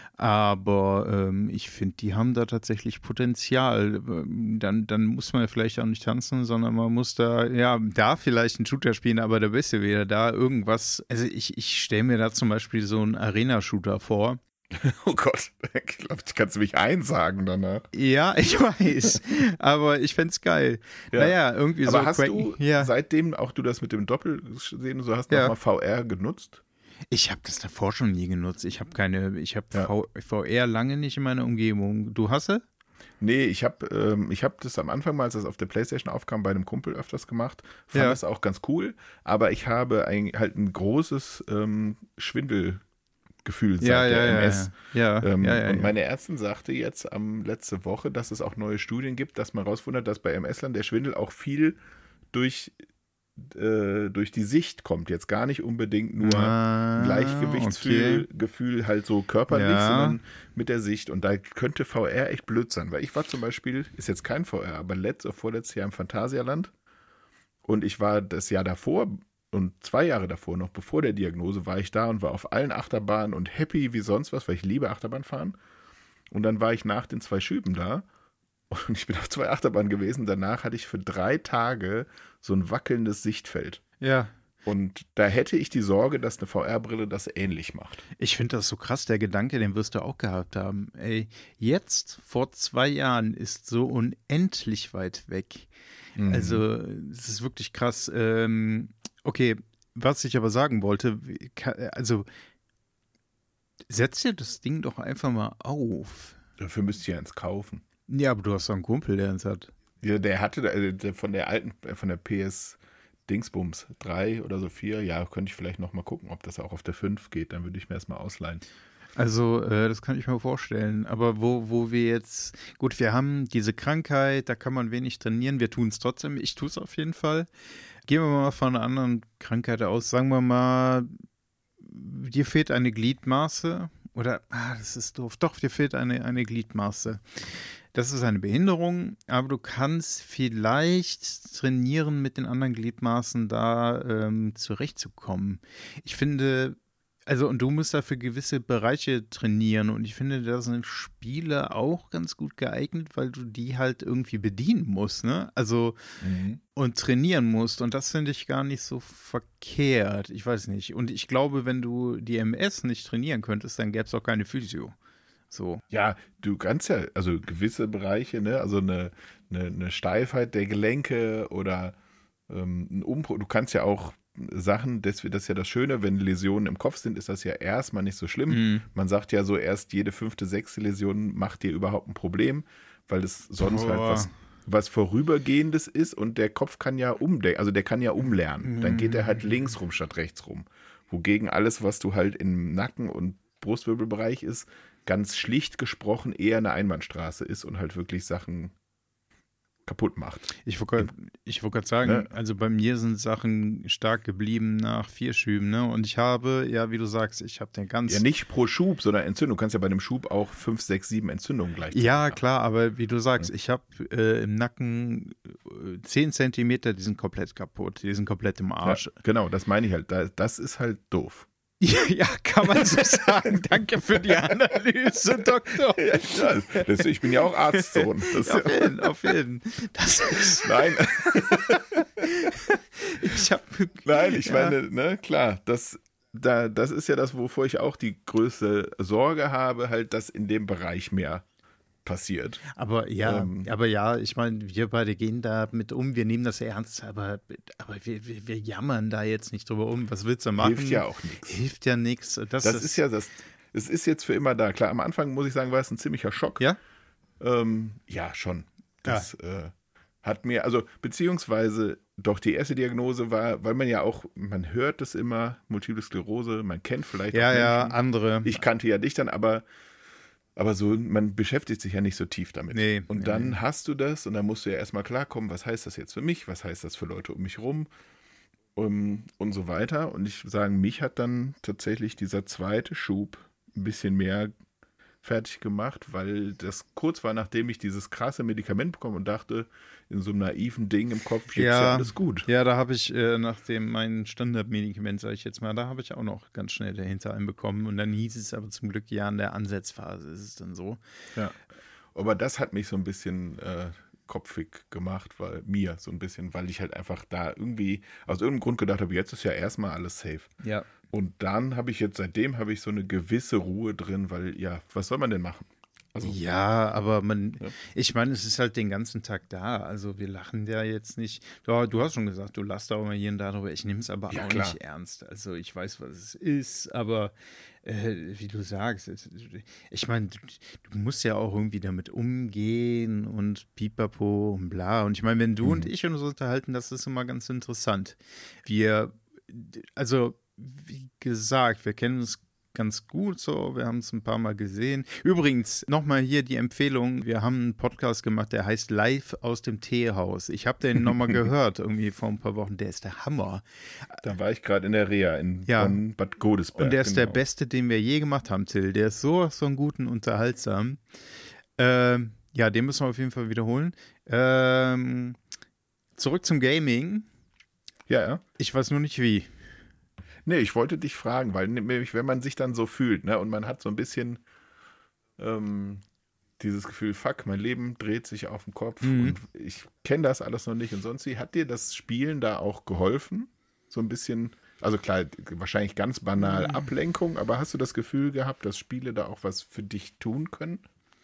Aber ähm, ich finde, die haben da tatsächlich Potenzial. Ähm, Dann, dann muss man ja vielleicht auch nicht tanzen, sondern man muss da, ja, da vielleicht einen Shooter spielen, aber da bist du wieder da irgendwas. Also ich, ich stelle mir da zum Beispiel so einen Arena-Shooter vor. Oh Gott, ich glaube, kannst du mich einsagen danach. Ja, ich weiß, aber ich fände es geil. Ja. Naja, irgendwie Aber so. hast Quake- du, ja. seitdem auch du das mit dem Doppelsehen und so hast, Ja. nochmal V R genutzt? Ich habe das davor schon nie genutzt. Ich habe keine, ich habe Ja. V- VR lange nicht in meiner Umgebung. Du hast es? Nee, ich habe ähm, ich hab das am Anfang mal, als das auf der Playstation aufkam, bei einem Kumpel öfters gemacht. Fand Ja. das auch ganz cool, aber ich habe ein, halt ein großes ähm, Schwindelgefühl seit Ja, der ja, ja, M S. ja. Ja, Ähm, ja, ja, und ja. meine Ärztin sagte jetzt am letzte Woche, dass es auch neue Studien gibt, dass man rausfindet, dass bei M S-Lern der Schwindel auch viel durch äh, durch die Sicht kommt. Jetzt gar nicht unbedingt nur Ah, Gleichgewichtsgefühl okay. Gefühl halt so körperlich, Ja. sondern mit der Sicht. Und da könnte V R echt blöd sein, weil ich war zum Beispiel, ist jetzt kein V R, aber letztes oder vorletztes Jahr im Phantasialand und ich war das Jahr davor und zwei Jahre davor, noch bevor der Diagnose, war ich da und war auf allen Achterbahnen und happy wie sonst was, weil ich liebe Achterbahnfahren. Und dann war ich nach den zwei Schüben da und ich bin auf zwei Achterbahnen gewesen. Danach hatte ich für drei Tage so ein wackelndes Sichtfeld. Ja. Und da hätte ich die Sorge, dass eine V R-Brille das ähnlich macht. Ich finde das so krass, der Gedanke, den wirst du auch gehabt haben. Ey, jetzt, vor zwei Jahren, ist so unendlich weit weg. Mhm. Also, es ist wirklich krass. Ähm, okay, was ich aber sagen wollte, also, setz dir das Ding doch einfach mal auf. Dafür müsst ihr eins kaufen. Ja, aber du hast doch einen Kumpel, der eins hat. Ja, der hatte äh, der von der alten, äh, von der P S Dingsbums drei oder so vier. Ja, könnte ich vielleicht noch mal gucken, ob das auch auf der fünf geht. Dann würde ich mir erstmal ausleihen. Also, äh, das kann ich mir vorstellen. Aber wo, wo wir jetzt, gut, wir haben diese Krankheit, da kann man wenig trainieren. Wir tun es trotzdem. Ich tue es auf jeden Fall. Gehen wir mal von einer anderen Krankheit aus. Sagen wir mal, dir fehlt eine Gliedmaße. Oder, ah, das ist doof. Doch, dir fehlt eine, eine Gliedmaße. Das ist eine Behinderung, aber du kannst vielleicht trainieren, mit den anderen Gliedmaßen da ähm, zurechtzukommen. Ich finde, also und du musst dafür gewisse Bereiche trainieren und ich finde, da sind Spiele auch ganz gut geeignet, weil du die halt irgendwie bedienen musst, ne? Also Mhm. und trainieren musst und das finde ich gar nicht so verkehrt. Ich weiß nicht. Und ich glaube, wenn du die M S nicht trainieren könntest, dann gäbe es auch keine Physio. So. Ja, du kannst ja, also gewisse Bereiche, ne, also eine, eine, eine Steifheit der Gelenke oder ähm, ein Umbruch, du kannst ja auch Sachen, das, das ist ja das Schöne, wenn Läsionen im Kopf sind, ist das ja erstmal nicht so schlimm. Mhm. Man sagt ja so, erst jede fünfte, sechste Läsion macht dir überhaupt ein Problem, weil es sonst Oh. halt was, was Vorübergehendes ist und der Kopf kann ja umdenken, also der kann ja umlernen. Dann geht er halt links rum statt rechts rum. Wogegen alles, was du halt im Nacken- und Brustwirbelbereich ist, ganz schlicht gesprochen eher eine Einbahnstraße ist und halt wirklich Sachen kaputt macht. Ich wollte ich wollt gerade sagen, Ne? also bei mir sind Sachen stark geblieben nach vier Schüben, ne? Und ich habe, ja, wie du sagst, ich habe den ganzen. Ja, nicht pro Schub, sondern Entzündung. Du kannst ja bei einem Schub auch fünf, sechs, sieben Entzündungen gleichzeitig Ja, haben. klar, aber wie du sagst, ich habe äh, im Nacken äh, zehn Zentimeter, die sind komplett kaputt, die sind komplett im Arsch. Ja, genau, das meine ich halt. Da- Das ist halt doof. Ja, ja, kann man so sagen. Danke für die Analyse, Doktor. Ja, das, das, ich bin ja auch Arztsohn. Das, Auf jeden, auf jeden. Das ist, nein, ich habe. nein, ich ja. meine, ne, klar, das, da, das ist ja das, wovor ich auch die größte Sorge habe, halt, dass in dem Bereich mehr passiert. Aber ja, Ähm. aber ja, ich meine, wir beide gehen da mit um, wir nehmen das ernst, aber, aber wir, wir, wir jammern da jetzt nicht drüber um. Was willst du machen? Hilft ja auch nichts. Hilft ja nichts. Das, Das ist ja das, es ist jetzt für immer da. Klar, am Anfang muss ich sagen, war es ein ziemlicher Schock. Ja? Ähm, ja, schon. Das äh, hat mir, also beziehungsweise doch die erste Diagnose war, weil man ja auch, man hört es immer, Multiple Sklerose, man kennt vielleicht Ja, auch ja, Menschen. andere. Ich kannte ja dich dann, aber, aber so, man beschäftigt sich ja nicht so tief damit. Nee, und nee, dann nee. hast du das und dann musst du ja erstmal klarkommen, was heißt das jetzt für mich, was heißt das für Leute um mich rum um, und so weiter. Und ich sagen, mich hat dann tatsächlich dieser zweite Schub ein bisschen mehr fertig gemacht, weil das kurz war, nachdem ich dieses krasse Medikament bekommen und dachte, in so einem naiven Ding im Kopf, jetzt ist ja Ja, alles gut. Ja, da habe ich äh, nach dem mein Standardmedikament, sage ich jetzt mal, da habe ich auch noch ganz schnell dahinter einen bekommen. Und dann hieß es aber zum Glück, ja, in der Ansetzphase ist es dann so. Ja. Aber das hat mich so ein bisschen äh, kopfig gemacht, weil mir so ein bisschen, weil ich halt einfach da irgendwie aus irgendeinem Grund gedacht habe, jetzt ist ja erstmal alles safe. Ja. Und dann habe ich jetzt, seitdem habe ich so eine gewisse Ruhe drin, weil ja, was soll man denn machen? Also, Ja, aber man, Ja. ich meine, es ist halt den ganzen Tag da. Also wir lachen ja jetzt nicht. Du, du hast schon gesagt, du lachst auch mal hier und da drüber. Ich nehme es aber Ja, auch klar. nicht ernst. Also ich weiß, was es ist, aber äh, wie du sagst, es, ich meine, du, du musst ja auch irgendwie damit umgehen und pipapo und bla. Und ich meine, wenn du Mhm. und ich uns unterhalten, das ist immer ganz interessant. Wir, also wie gesagt, wir kennen uns ganz gut so. Wir haben es ein paar Mal gesehen. Übrigens, nochmal hier die Empfehlung. Wir haben einen Podcast gemacht, der heißt Live aus dem Teehaus. Ich habe den nochmal gehört, irgendwie vor ein paar Wochen. Der ist der Hammer. Da war ich gerade in der Reha in Ja. Bonn, Bad Godesberg. Und der ist genau. der beste, den wir je gemacht haben, Till. Der ist so, so ein gut und unterhaltsam. Ähm, ja, den müssen wir auf jeden Fall wiederholen. Ähm, zurück zum Gaming. Ja, ja. Ich weiß nur nicht wie. Nee, ich wollte dich fragen, weil nämlich, wenn man sich dann so fühlt, ne, und man hat so ein bisschen ähm, dieses Gefühl, fuck, mein Leben dreht sich auf den Kopf Mhm. und ich kenne das alles noch nicht und sonst wie. Hat dir das Spielen da auch geholfen? So ein bisschen, also klar, wahrscheinlich ganz banal Ablenkung, aber hast du das Gefühl gehabt, dass Spiele da auch was für dich tun können?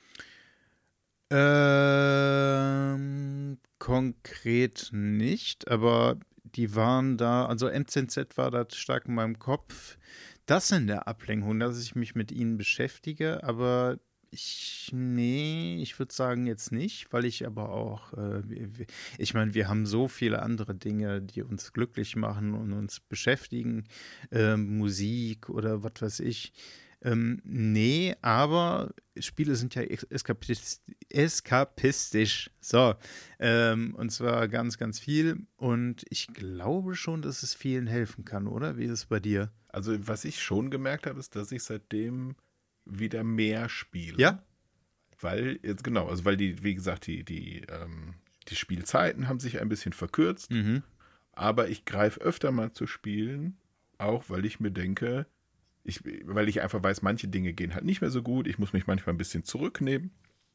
Ähm, konkret nicht, aber die waren da, also M Z Z war da stark in meinem Kopf. Das in der Ablenkung, dass ich mich mit ihnen beschäftige, aber ich, nee, ich würde sagen jetzt nicht, weil ich aber auch, äh, wir- wir- ich meine, wir haben so viele andere Dinge, die uns glücklich machen und uns beschäftigen, ähm, Musik oder was weiß ich. Ähm, nee, aber Spiele sind ja ex- eskapist eskapistisch. So. Ähm, und zwar ganz, ganz viel. Und ich glaube schon, dass es vielen helfen kann, oder? Wie ist es bei dir? Also was ich schon gemerkt habe, ist, dass ich seitdem wieder mehr spiele. Ja? Weil, jetzt genau, also weil die, wie gesagt, die, die, ähm, die Spielzeiten haben sich ein bisschen verkürzt, Mhm. aber ich greife öfter mal zu Spielen, auch weil ich mir denke, ich, weil ich einfach weiß, manche Dinge gehen halt nicht mehr so gut, ich muss mich manchmal ein bisschen zurücknehmen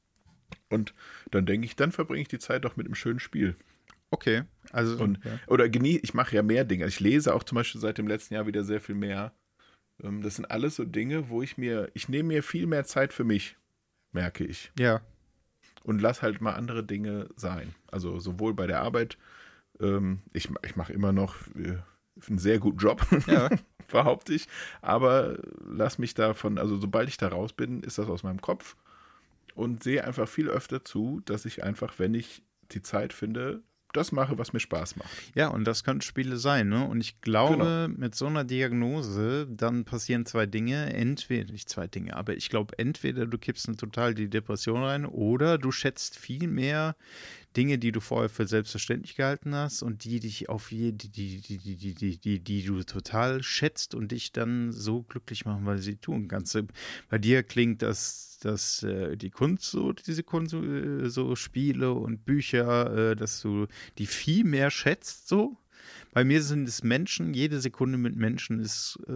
und dann denke ich, dann verbringe ich die Zeit doch mit einem schönen Spiel. Okay. Also, Und, ja. oder genie, ich mache ja mehr Dinge. Also ich lese auch zum Beispiel seit dem letzten Jahr wieder sehr viel mehr. Ähm, Das sind alles so Dinge, wo ich mir, ich nehme mir viel mehr Zeit für mich, merke ich. Ja. Und lass halt mal andere Dinge sein. Also sowohl bei der Arbeit, ähm, ich, ich mache immer noch äh, einen sehr guten Job, Ja. behaupte ich, aber lass mich davon, also sobald ich da raus bin, ist das aus meinem Kopf und sehe einfach viel öfter zu, dass ich einfach, wenn ich die Zeit finde, das mache, was mir Spaß macht. Ja, und das können Spiele sein, ne? Und ich glaube, Genau. mit so einer Diagnose, dann passieren zwei Dinge. Entweder, nicht zwei Dinge, aber ich glaube, entweder du kippst in total die Depression rein oder du schätzt viel mehr Dinge, die du vorher für selbstverständlich gehalten hast und die dich auf je, die, die, die, die, die, die, die, die du total schätzt und dich dann so glücklich machen, weil sie tun kannst. Bei dir klingt das, dass äh, die Kunst so, diese Kunst, äh, so Spiele und Bücher, äh, dass du die viel mehr schätzt, so. Bei mir sind es Menschen, jede Sekunde mit Menschen ist, äh,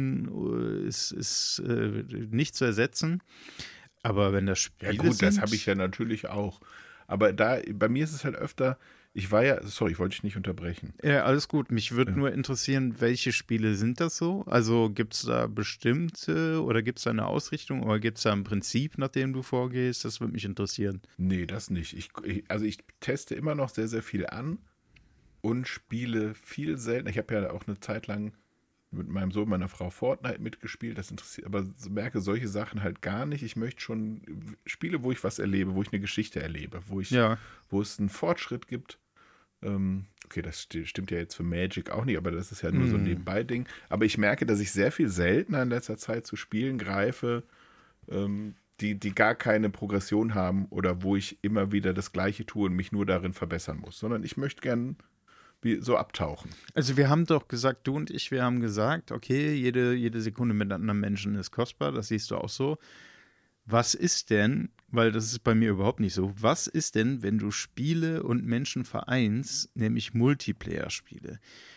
un, ist, ist äh, nicht zu ersetzen. Aber wenn das Spiele Ja gut, das sind, habe ich ja natürlich auch. Aber da, bei mir ist es halt öfter, ich war ja, sorry, ich wollte dich nicht unterbrechen. Ja, alles gut. Mich würde Ja. nur interessieren, welche Spiele sind das so? Also gibt es da bestimmte oder gibt es da eine Ausrichtung oder gibt es da ein Prinzip, nach dem du vorgehst? Das würde mich interessieren. Nee, das nicht. Ich, ich, also ich teste immer noch sehr, sehr viel an und spiele viel selten. Ich habe ja auch eine Zeit lang mit meinem Sohn, meiner Frau Fortnite mitgespielt. Das interessiert, aber so merke solche Sachen halt gar nicht. Ich möchte schon Spiele, wo ich was erlebe, wo ich eine Geschichte erlebe, wo ich, Ja, wo es einen Fortschritt gibt. Ähm, okay, das sti- stimmt ja jetzt für Magic auch nicht, aber das ist ja nur so ein Mm. Nebenbei-Ding. Aber ich merke, dass ich sehr viel seltener in letzter Zeit zu Spielen greife, ähm, die, die gar keine Progression haben oder wo ich immer wieder das Gleiche tue und mich nur darin verbessern muss, sondern ich möchte gern wie, so abtauchen. also wir haben doch gesagt, du und ich, wir haben gesagt, okay, jede, jede Sekunde mit anderen Menschen ist kostbar, das siehst du auch so. Was ist denn, weil das ist bei mir überhaupt nicht so, was ist denn, wenn du Spiele und Menschen vereinst, nämlich Multiplayer-Spiele?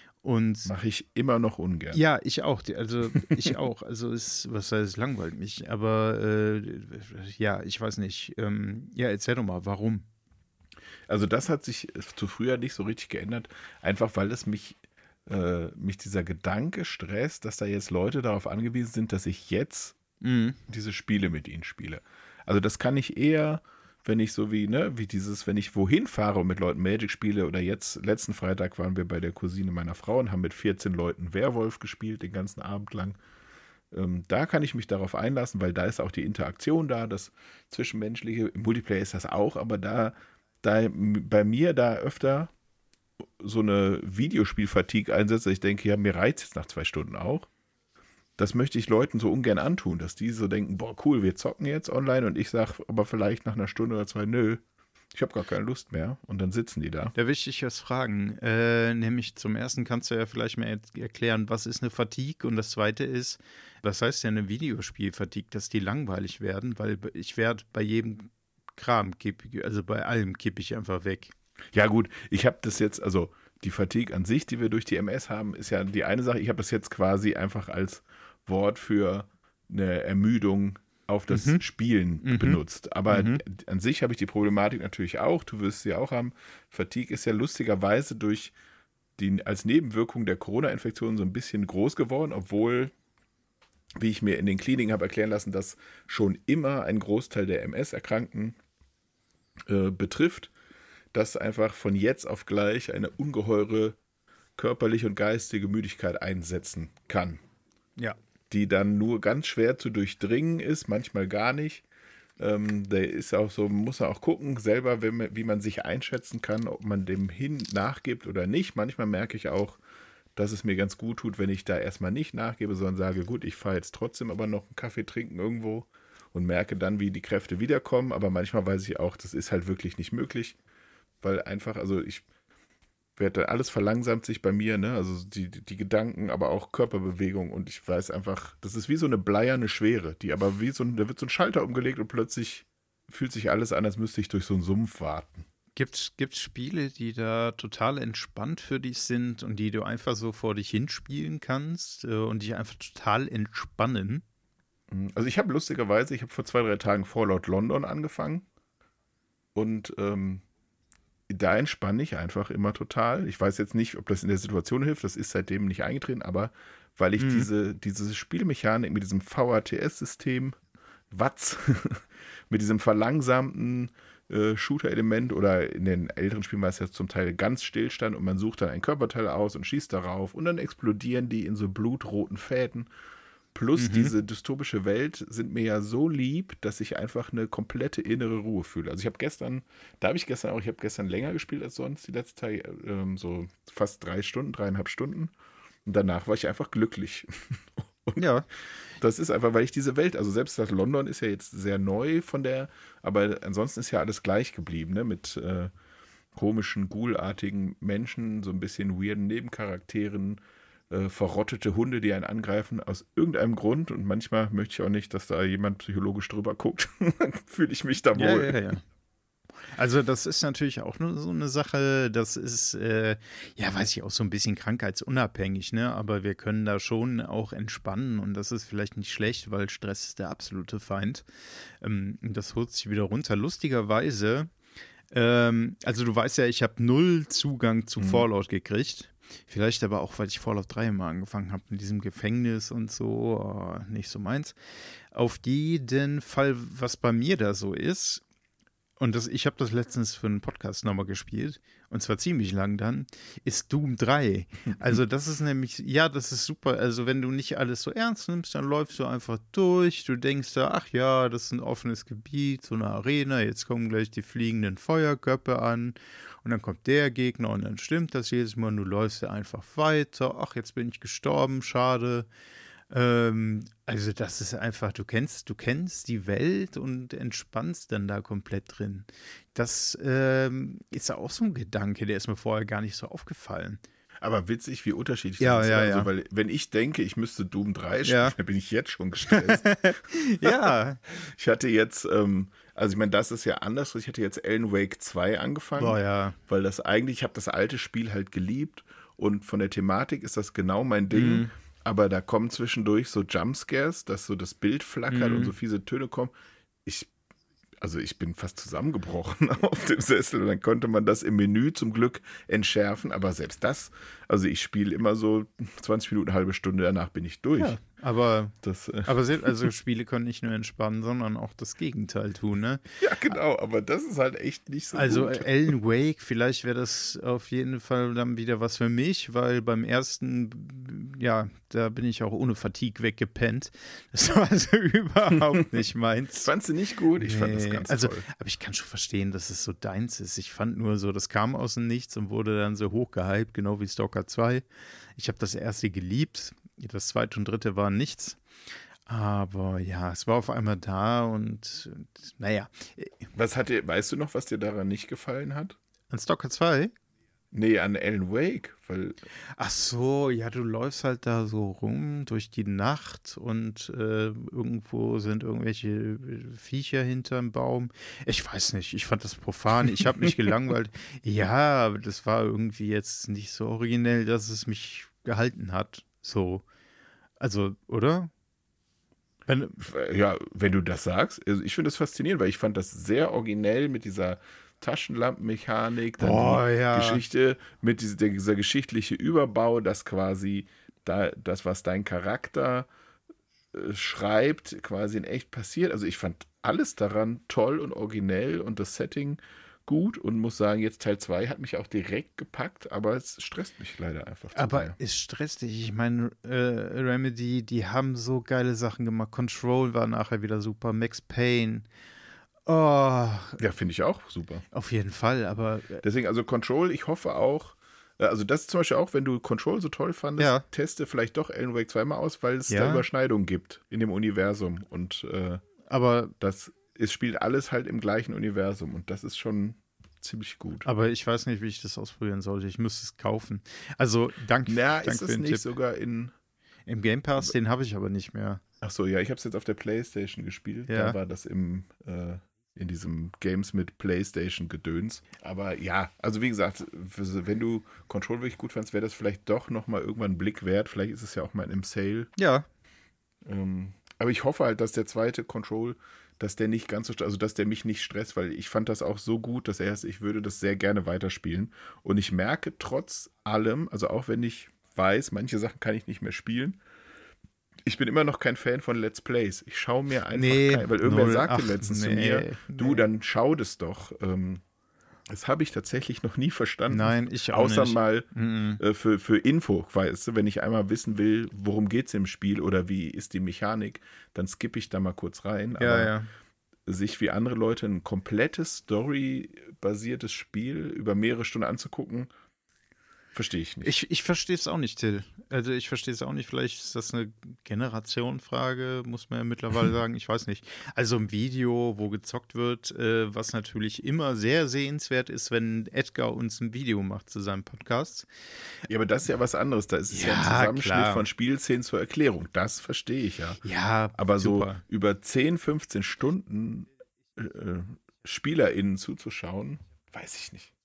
Und Mache ich immer noch ungern. ja, ich auch. Die- Also ich auch. Also es, was heißt, es langweilt mich. Aber äh, ja, ich weiß nicht. Ähm, ja, erzähl doch mal, warum? Also das hat sich zu früher nicht so richtig geändert, einfach weil es mich, äh, mich dieser Gedanke stresst, dass da jetzt Leute darauf angewiesen sind, dass ich jetzt Mhm. diese Spiele mit ihnen spiele. Also das kann ich eher, wenn ich so wie, ne, wie dieses, wenn ich wohin fahre und mit Leuten Magic spiele oder jetzt, letzten Freitag waren wir bei der Cousine meiner Frau und haben mit vierzehn Leuten Werwolf gespielt, den ganzen Abend lang. Ähm, da kann ich mich darauf einlassen, weil da ist auch die Interaktion da, das Zwischenmenschliche, im Multiplayer ist das auch, aber da, da m- bei mir da öfter so eine Videospielfatigue einsetzt, dass ich denke, ja, mir reizt jetzt nach zwei Stunden auch. das möchte ich Leuten so ungern antun, dass die so denken, boah, cool, wir zocken jetzt online und ich sage aber vielleicht nach einer Stunde oder zwei, nö, ich habe gar keine Lust mehr und dann sitzen die da. Da will ich dich was fragen. Äh, nämlich zum ersten kannst du ja vielleicht mal erklären, was ist eine Fatigue, und das zweite ist, was heißt denn eine Videospiel-Fatigue, dass die langweilig werden, weil ich werde bei jedem Kram, kipp, also bei allem kippe ich einfach weg. Ja gut, ich habe das jetzt, also die Fatigue an sich, die wir durch die M S haben, ist ja die eine Sache. Ich habe das jetzt quasi einfach als Wort für eine Ermüdung auf das Mhm. Spielen Mhm. benutzt. Aber Mhm. an sich habe ich die Problematik natürlich auch. Du wirst sie auch haben. Fatigue ist ja lustigerweise durch die als Nebenwirkung der Corona-Infektion so ein bisschen groß geworden, obwohl, wie ich mir in den Kliniken habe erklären lassen, dass schon immer ein Großteil der M S-Erkrankten äh, betrifft, dass einfach von jetzt auf gleich eine ungeheure körperliche und geistige Müdigkeit einsetzen kann. Ja. Die dann nur ganz schwer zu durchdringen ist, manchmal gar nicht. Ähm, der ist auch so, man muss auch gucken, selber, wenn man, wie man sich einschätzen kann, ob man dem hin nachgibt oder nicht. Manchmal merke ich auch, dass es mir ganz gut tut, wenn ich da erstmal nicht nachgebe, sondern sage, gut, ich fahre jetzt trotzdem aber noch einen Kaffee trinken irgendwo und merke dann, wie die Kräfte wiederkommen. Aber manchmal weiß ich auch, das ist halt wirklich nicht möglich, weil einfach, also ich werde, alles verlangsamt sich bei mir, ne? Also die, die Gedanken, aber auch Körperbewegung, und ich weiß einfach, das ist wie so eine bleierne Schwere, die aber wie so ein, da wird so ein Schalter umgelegt und plötzlich fühlt sich alles an, als müsste ich durch so einen Sumpf warten. Gibt es Spiele, die da total entspannt für dich sind und die du einfach so vor dich hinspielen kannst äh, und dich einfach total entspannen? Also ich habe lustigerweise, ich habe vor zwei, drei Tagen Fallout London angefangen und ähm, da entspanne ich einfach immer total. Ich weiß jetzt nicht, ob das in der Situation hilft, das ist seitdem nicht eingetreten, aber weil ich Mhm. diese, diese Spielmechanik mit diesem V A T S-System, W A T S, mit diesem verlangsamten äh, Shooter-Element, oder in den älteren Spielen war es ja zum Teil ganz Stillstand und man sucht dann ein Körperteil aus und schießt darauf und dann explodieren die in so blutroten Fäden. Plus Mhm. diese dystopische Welt sind mir ja so lieb, dass ich einfach eine komplette innere Ruhe fühle. Also ich habe gestern, da habe ich gestern auch, ich habe gestern länger gespielt als sonst, die letzte Tage, ähm, so fast drei Stunden, dreieinhalb Stunden. Und danach war ich einfach glücklich. Ja. Das ist einfach, weil ich diese Welt, also selbst das London ist ja jetzt sehr neu von der, aber ansonsten ist ja alles gleich geblieben, ne? Mit äh, komischen, ghoulartigen Menschen, so ein bisschen weirden Nebencharakteren, äh, verrottete Hunde, die einen angreifen, aus irgendeinem Grund. Und manchmal möchte ich auch nicht, dass da jemand psychologisch drüber guckt. Dann fühle ich mich da Ja, wohl. ja, ja. Also das ist natürlich auch nur so eine Sache, das ist, äh, ja, weiß ich, auch so ein bisschen krankheitsunabhängig, ne? Aber wir können da schon auch entspannen und das ist vielleicht nicht schlecht, weil Stress ist der absolute Feind. Ähm, das holt sich wieder runter. Lustigerweise, ähm, also du weißt ja, ich habe null Zugang zu Mhm. Fallout gekriegt. Vielleicht aber auch, weil ich Fallout drei mal angefangen habe in diesem Gefängnis und so, oh, nicht so meins. Auf jeden Fall, was bei mir da so ist, und das, ich habe das letztens für einen Podcast nochmal gespielt, und zwar ziemlich lang dann, ist Doom drei. Also das ist nämlich, ja, das ist super. Also wenn du nicht alles so ernst nimmst, dann läufst du einfach durch. Du denkst da, ach ja, das ist ein offenes Gebiet, so eine Arena, jetzt kommen gleich die fliegenden Feuerköpfe an und dann kommt der Gegner und dann stimmt das jedes Mal. Du läufst da einfach weiter. Ach, jetzt bin ich gestorben, schade. Ähm, also das ist einfach, du kennst, du kennst die Welt und entspannst dann da komplett drin. Das ähm, ist ja auch so ein Gedanke, der ist mir vorher gar nicht so aufgefallen. Aber witzig, wie unterschiedlich Ja, das ist. ja, Also, ja. weil, wenn ich denke, ich müsste Doom drei spielen, Ja. dann bin ich jetzt schon gestresst. Ja, Ich hatte jetzt, ähm, also ich meine, das ist ja anders. Ich hatte jetzt Alan Wake zwei angefangen, boah, ja. weil das eigentlich, ich habe das alte Spiel halt geliebt und von der Thematik ist das genau mein Ding. Mhm. Aber da kommen zwischendurch so Jumpscares, dass so das Bild flackert Mhm. und so fiese Töne kommen. Ich, also ich bin fast zusammengebrochen auf dem Sessel und dann konnte man das im Menü zum Glück entschärfen. Aber selbst das, also ich spiele immer so zwanzig Minuten, eine halbe Stunde, danach bin ich durch. Ja, aber, Das, äh, aber se- also Spiele können nicht nur entspannen, sondern auch das Gegenteil tun, ne? ja, genau, aber das ist halt echt nicht so Also gut. Alan Wake, vielleicht wäre das auf jeden Fall dann wieder was für mich, weil beim ersten, ja, da bin ich auch ohne Fatigue weggepennt. Das war also überhaupt nicht meins. Fandst du nicht gut? Ich fand das Nee, ganz also, toll. aber ich kann schon verstehen, dass es so deins ist. Ich fand nur so, das kam aus dem Nichts und wurde dann so hochgehypt, genau wie Stalker zwei. Ich habe das erste geliebt das zweite und dritte waren nichts. Aber ja, es war auf einmal da und, und naja. Was hat dir, weißt du noch, was dir daran nicht gefallen hat? An Stalker zwei? Nee, an Alan Wake, weil. Ach so, ja, du läufst halt da so rum durch die Nacht und äh, irgendwo sind irgendwelche Viecher hinterm Baum. Ich weiß nicht, ich fand das profan, ich habe mich gelangweilt. Ja, aber das war irgendwie jetzt nicht so originell, dass es mich gehalten hat. So, also, oder? Wenn, Ja, wenn du das sagst, also ich finde das faszinierend, weil ich fand das sehr originell mit dieser Taschenlampenmechanik, dann oh, die ja. Geschichte mit dieser, dieser geschichtliche Überbau, dass quasi da, das, was dein Charakter äh, schreibt, quasi in echt passiert. Also ich fand alles daran toll und originell und das Setting gut und muss sagen, jetzt Teil zwei hat mich auch direkt gepackt, aber es stresst mich leider einfach zu Aber sehr. es stresst dich. Ich meine, äh, Remedy, die haben so geile Sachen gemacht. Control war nachher wieder super. Max Payne. Oh, Ja, finde ich auch super. auf jeden Fall, aber äh, Deswegen, also Control, ich hoffe auch, äh, also das ist zum Beispiel auch, wenn du Control so toll fandest, Ja. teste vielleicht doch Alan Wake zweimal aus, weil es Ja. da Überschneidungen gibt in dem Universum und äh, aber, das, es spielt alles halt im gleichen Universum und das ist schon ziemlich gut. aber ich weiß nicht, wie ich das ausprobieren sollte. Ich müsste es kaufen. Also, danke Na, dank ist für es den nicht Tipp. sogar in, Im Game Pass, den habe ich aber nicht mehr. ach so, ja, ich habe es jetzt auf der PlayStation gespielt, Ja. da war das im, äh, in diesem Games mit PlayStation-Gedöns. Aber ja, also wie gesagt, wenn du Control wirklich gut fandst, wäre das vielleicht doch nochmal irgendwann einen Blick wert. Vielleicht ist es ja auch mal im Sale. Ja. Ähm, aber ich hoffe halt, dass der zweite Control, dass der nicht ganz so, also dass der mich nicht stresst, weil ich fand das auch so gut, dass er ist, ich würde das sehr gerne weiterspielen. Und ich merke trotz allem, also auch wenn ich weiß, manche Sachen kann ich nicht mehr spielen, ich bin immer noch kein Fan von Let's Plays. Ich schaue mir einfach Nee, kein, weil irgendwer null. sagte Ach, letztens zu nee, mir, du, nee. dann schau das doch. Ähm, das habe ich tatsächlich noch nie verstanden. Nein, ich auch Außer nicht. mal Mhm. äh, für, für Info, weißt du, wenn ich einmal wissen will, worum geht es im Spiel oder wie ist die Mechanik, dann skippe ich da mal kurz rein. Ja, Aber ja. sich wie andere Leute ein komplettes Story-basiertes Spiel über mehrere Stunden anzugucken, verstehe ich nicht. Ich, ich verstehe es auch nicht, Till. Also ich verstehe es auch nicht. Vielleicht ist das eine Generationenfrage, muss man ja mittlerweile sagen. Ich weiß nicht. Also ein Video, wo gezockt wird, äh, was natürlich immer sehr sehenswert ist, wenn Edgar uns ein Video macht zu seinem Podcast. Ja, aber das ist ja was anderes. Da ist es ja, Ja, ein Zusammenschnitt klar. von Spielszenen zur Erklärung. Das verstehe ich ja. Ja, Aber super. so über zehn, fünfzehn Stunden äh, SpielerInnen zuzuschauen, weiß ich nicht.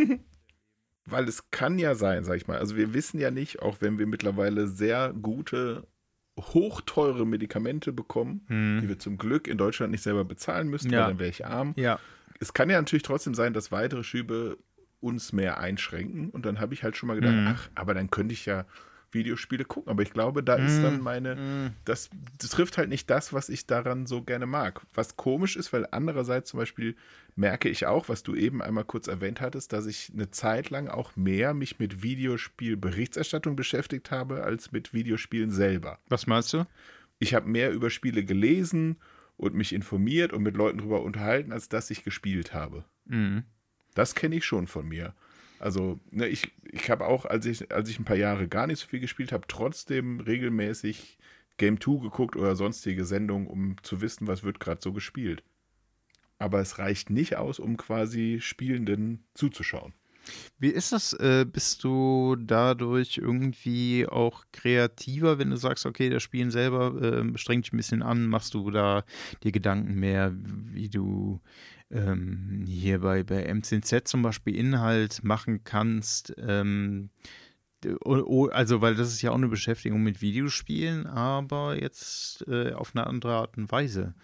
Weil es kann ja sein, sag ich mal. Also wir wissen ja nicht, auch wenn wir mittlerweile sehr gute, hochteure Medikamente bekommen, Hm. die wir zum Glück in Deutschland nicht selber bezahlen müssen, Ja. weil dann wäre ich arm. Ja. Es kann ja natürlich trotzdem sein, dass weitere Schübe uns mehr einschränken. Und dann habe ich halt schon mal gedacht, Mhm. ach, aber dann könnte ich ja Videospiele gucken. Aber ich glaube, da ist dann meine, Mhm. das, das trifft halt nicht das, was ich daran so gerne mag. Was komisch ist, weil andererseits zum Beispiel merke ich auch, was du eben einmal kurz erwähnt hattest, dass ich eine Zeit lang auch mehr mich mit Videospielberichterstattung beschäftigt habe, als mit Videospielen selber. Was meinst du? Ich habe mehr über Spiele gelesen und mich informiert und mit Leuten drüber unterhalten, als dass ich gespielt habe. Mhm. Das kenne ich schon von mir. Also, ne, ich, ich habe auch, als ich, als ich ein paar Jahre gar nicht so viel gespielt habe, trotzdem regelmäßig Game zwei geguckt oder sonstige Sendungen, um zu wissen, was wird gerade so gespielt. Aber es reicht nicht aus, um quasi Spielenden zuzuschauen. Wie ist das? Äh, bist du dadurch irgendwie auch kreativer, wenn du sagst, okay, das Spielen selber äh, strengt dich ein bisschen an, machst du da dir Gedanken mehr, wie du ähm, hier bei, bei M C Z zum Beispiel Inhalt machen kannst? Ähm, o- o- also, weil das ist ja auch eine Beschäftigung mit Videospielen, aber jetzt äh, auf eine andere Art und Weise.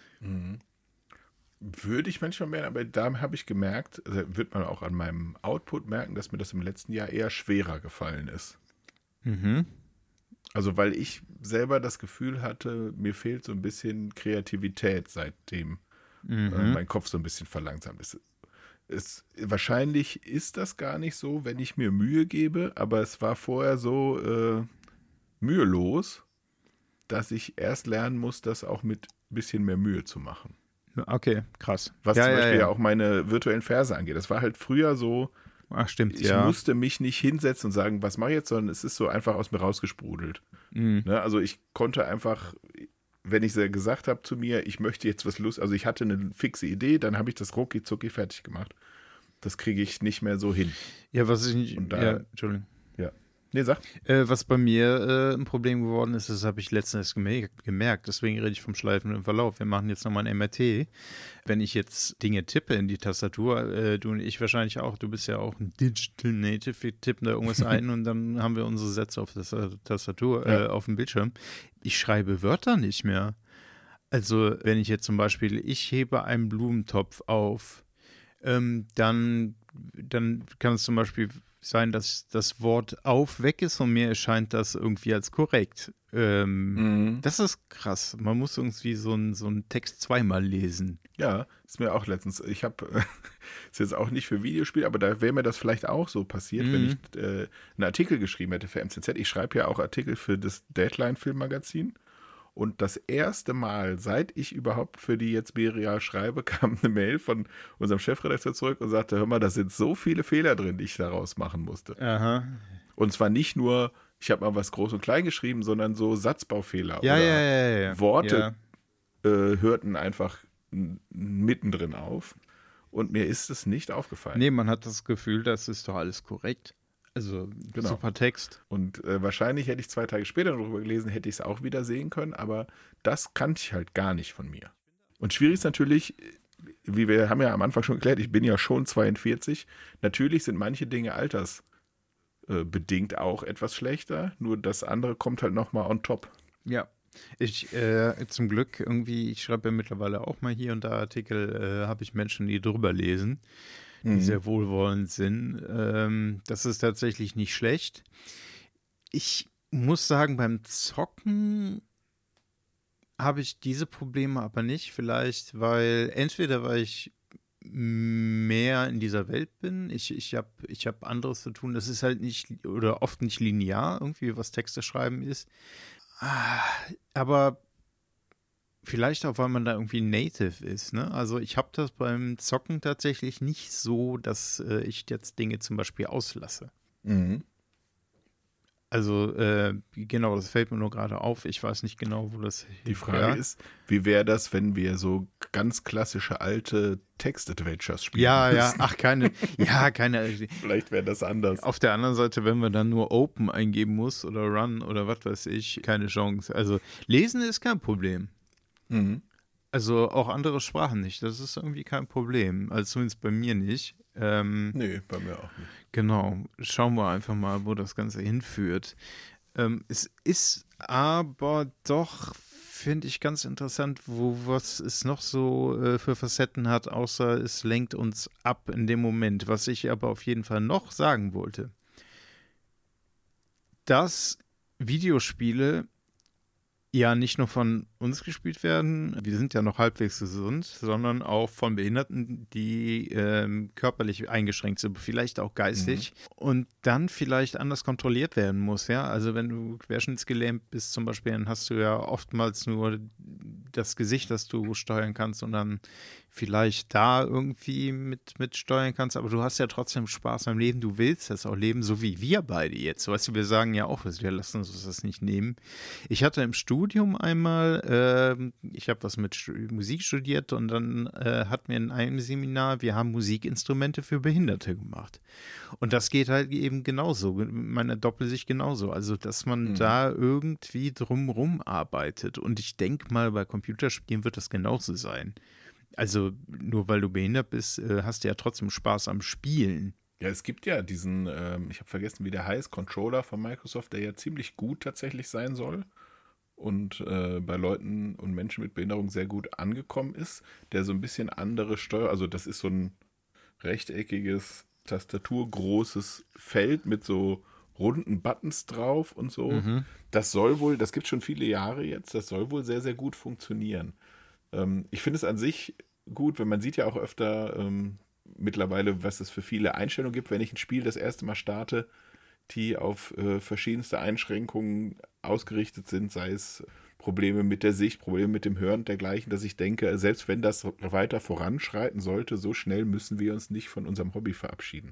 Würde ich manchmal mehr, aber da habe ich gemerkt, also wird man auch an meinem Output merken, dass mir das im letzten Jahr eher schwerer gefallen ist. Mhm. Also weil ich selber das Gefühl hatte, mir fehlt so ein bisschen Kreativität, seitdem Mhm. äh, mein Kopf so ein bisschen verlangsamt ist. Es, wahrscheinlich ist das gar nicht so, wenn ich mir Mühe gebe, aber es war vorher so äh, mühelos, dass ich erst lernen muss, das auch mit ein bisschen mehr Mühe zu machen. Okay, krass. Was Ja, zum ja, Beispiel ja, ja. auch meine virtuellen Verse angeht. Das war halt früher so, ach stimmt, Ich ja. musste mich nicht hinsetzen und sagen, was mache ich jetzt, sondern es ist so einfach aus mir rausgesprudelt. Mhm. Ne? Also ich konnte einfach, wenn ich sehr gesagt habe zu mir, ich möchte jetzt was Lust, also ich hatte eine fixe Idee, dann habe ich das rucki zucki fertig gemacht. Das kriege ich nicht mehr so hin. Ja, was ich nicht, Und da- ja, Entschuldigung. Ja. Nee, sag. Äh, was bei mir äh, ein Problem geworden ist, das habe ich letztens gemerkt, gemerkt, deswegen rede ich vom schleifenden Verlauf. Wir machen jetzt nochmal ein M R T. Wenn ich jetzt Dinge tippe in die Tastatur, äh, du und ich wahrscheinlich auch, du bist ja auch ein Digital Native, wir tippen da irgendwas ein und dann haben wir unsere Sätze auf der Tastatur, äh, Ja. auf dem Bildschirm. Ich schreibe Wörter nicht mehr. Also wenn ich jetzt zum Beispiel, ich hebe einen Blumentopf auf, ähm, dann, dann kann es zum Beispiel sein, dass das Wort auf weg ist und mir erscheint das irgendwie als korrekt. Ähm, Mhm. Das ist krass. Man muss irgendwie so einen so einen Text zweimal lesen. Ja, ist mir auch letztens, ich habe, ist jetzt auch nicht für Videospiele, aber da wäre mir das vielleicht auch so passiert, Mhm. wenn ich äh, einen Artikel geschrieben hätte für M Z Z. Ich schreibe ja auch Artikel für das Deadline-Filmmagazin. Und das erste Mal, seit ich überhaupt für die jetzt Beria schreibe, kam eine Mail von unserem Chefredakteur zurück und sagte, hör mal, da sind so viele Fehler drin, die ich daraus machen musste. Aha. Und zwar nicht nur, ich habe mal was groß und klein geschrieben, sondern so Satzbaufehler Ja, oder ja, ja, ja. Worte Ja. äh, hörten einfach n- mittendrin auf. Und mir ist es nicht aufgefallen. Nee, man hat das Gefühl, das ist doch alles korrekt. Also, Genau. super Text. Und äh, wahrscheinlich hätte ich zwei Tage später darüber gelesen, hätte ich es auch wieder sehen können, aber das kannte ich halt gar nicht von mir. Und schwierig ist natürlich, wie wir haben ja am Anfang schon geklärt, ich bin ja schon zweiundvierzig. Natürlich sind manche Dinge altersbedingt auch etwas schlechter, nur das andere kommt halt nochmal on top. Ja. Ich, äh, zum Glück irgendwie, ich schreibe ja mittlerweile auch mal hier und da Artikel, äh, habe ich Menschen, die drüber lesen, die Mhm. sehr wohlwollend sind. Ähm, das ist tatsächlich nicht schlecht. Ich muss sagen, beim Zocken habe ich diese Probleme aber nicht. Vielleicht, weil entweder weil ich mehr in dieser Welt bin, ich, ich habe ich hab anderes zu tun. Das ist halt nicht oder oft nicht linear, irgendwie, was Texte schreiben ist. Ah, aber vielleicht auch, weil man da irgendwie native ist, ne? Also ich habe das beim Zocken tatsächlich nicht so, dass äh, ich jetzt Dinge zum Beispiel auslasse. Mhm. Also äh, genau, das fällt mir nur gerade auf. Ich weiß nicht genau, wo das Die Frage ist, wie wäre das, wenn wir so ganz klassische alte Text-Adventures spielen? Ja, ja, müssten? ach, keine, ja, keine. Vielleicht wäre das anders. Auf der anderen Seite, wenn man dann nur Open eingeben muss oder Run oder was weiß ich, keine Chance. Also lesen ist kein Problem. Mhm. Also auch andere Sprachen nicht. Das ist irgendwie kein Problem. Also zumindest bei mir nicht. Ähm, Nee, bei mir auch nicht. Genau, schauen wir einfach mal, wo das Ganze hinführt. Ähm, es ist aber doch, finde ich, ganz interessant, wo was es noch so äh, für Facetten hat, außer es lenkt uns ab in dem Moment. Was ich aber auf jeden Fall noch sagen wollte, dass Videospiele ja nicht nur von uns gespielt werden, wir sind ja noch halbwegs gesund, sondern auch von Behinderten, die ähm, körperlich eingeschränkt sind, vielleicht auch geistig und dann vielleicht anders kontrolliert werden muss, ja, also wenn du querschnittsgelähmt bist zum Beispiel, dann hast du ja oftmals nur das Gesicht, das du steuern kannst und dann vielleicht da irgendwie mit, mit steuern kannst, aber du hast ja trotzdem Spaß am Leben, du willst das auch leben, so wie wir beide jetzt, weißt du, wir sagen ja auch, wir lassen uns das nicht nehmen. Ich hatte im Studium einmal, äh, ich habe was mit Stu- Musik studiert und dann äh, hatten wir in einem Seminar, wir haben Musikinstrumente für Behinderte gemacht. Und das geht halt eben genauso, meine Doppelsicht genauso, also dass man Mhm. da irgendwie drumrum arbeitet. Und ich denke mal, bei Computerspielen wird das genauso sein. Also nur weil du behindert bist, äh, hast du ja trotzdem Spaß am Spielen. Ja, es gibt ja diesen, ähm, ich habe vergessen, wie der heißt, Controller von Microsoft, der ja ziemlich gut tatsächlich sein soll und äh, bei Leuten und Menschen mit Behinderung sehr gut angekommen ist, der so ein bisschen andere Steuer, also das ist so ein rechteckiges, tastaturgroßes Feld mit so runden Buttons drauf und so. Mhm. Das soll wohl, das gibt schon viele Jahre jetzt, das soll wohl sehr, sehr gut funktionieren. Ähm, ich finde es an sich gut, wenn man sieht ja auch öfter ähm, mittlerweile, was es für viele Einstellungen gibt, wenn ich ein Spiel das erste Mal starte, die auf äh, verschiedenste Einschränkungen ausgerichtet sind, sei es Probleme mit der Sicht, Probleme mit dem Hören und dergleichen, dass ich denke, selbst wenn das weiter voranschreiten sollte, so schnell müssen wir uns nicht von unserem Hobby verabschieden.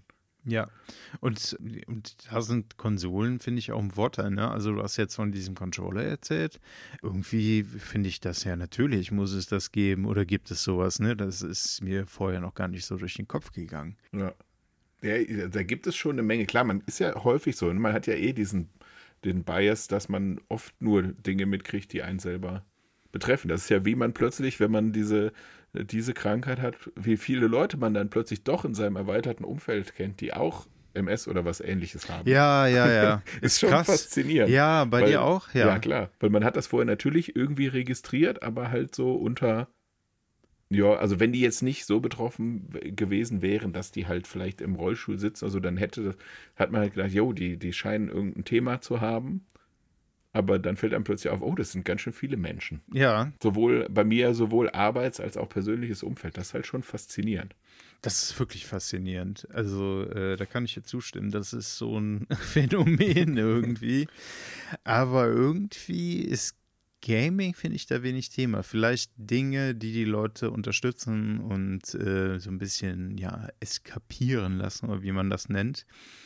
Ja, und, und da sind Konsolen, finde ich, auch ein Vorteil, ne? Also du hast jetzt von diesem Controller erzählt. Irgendwie finde ich das ja natürlich, muss es das geben oder gibt es sowas, ne? Das ist mir vorher noch gar nicht so durch den Kopf gegangen. Ja. Ja, da gibt es schon eine Menge. Klar, man ist ja häufig so. Und man hat ja eh diesen den Bias, dass man oft nur Dinge mitkriegt, die einen selber betreffen. Das ist ja, wie man plötzlich, wenn man diese, diese Krankheit hat, wie viele Leute man dann plötzlich doch in seinem erweiterten Umfeld kennt, die auch M S oder was Ähnliches haben. Ja, ja, ja. ist, ist schon krass. faszinierend. Ja, bei weil, dir auch? Ja. Ja, klar. Weil man hat das vorher natürlich irgendwie registriert, aber halt so unter, ja, also wenn die jetzt nicht so betroffen gewesen wären, dass die halt vielleicht im Rollstuhl sitzen, also dann hätte, hat man halt gedacht, jo, die, die scheinen irgendein Thema zu haben. Aber dann fällt einem plötzlich auf, oh, das sind ganz schön viele Menschen. Ja. Sowohl bei mir, sowohl Arbeits- als auch persönliches Umfeld. Das ist halt schon faszinierend. Das ist wirklich faszinierend. Also, äh, da kann ich dir zustimmen. Das ist so ein Phänomen irgendwie. Aber irgendwie ist Gaming, finde ich, da wenig Thema. Vielleicht Dinge, die die Leute unterstützen und äh, so ein bisschen, ja, eskapieren lassen, oder wie man das nennt.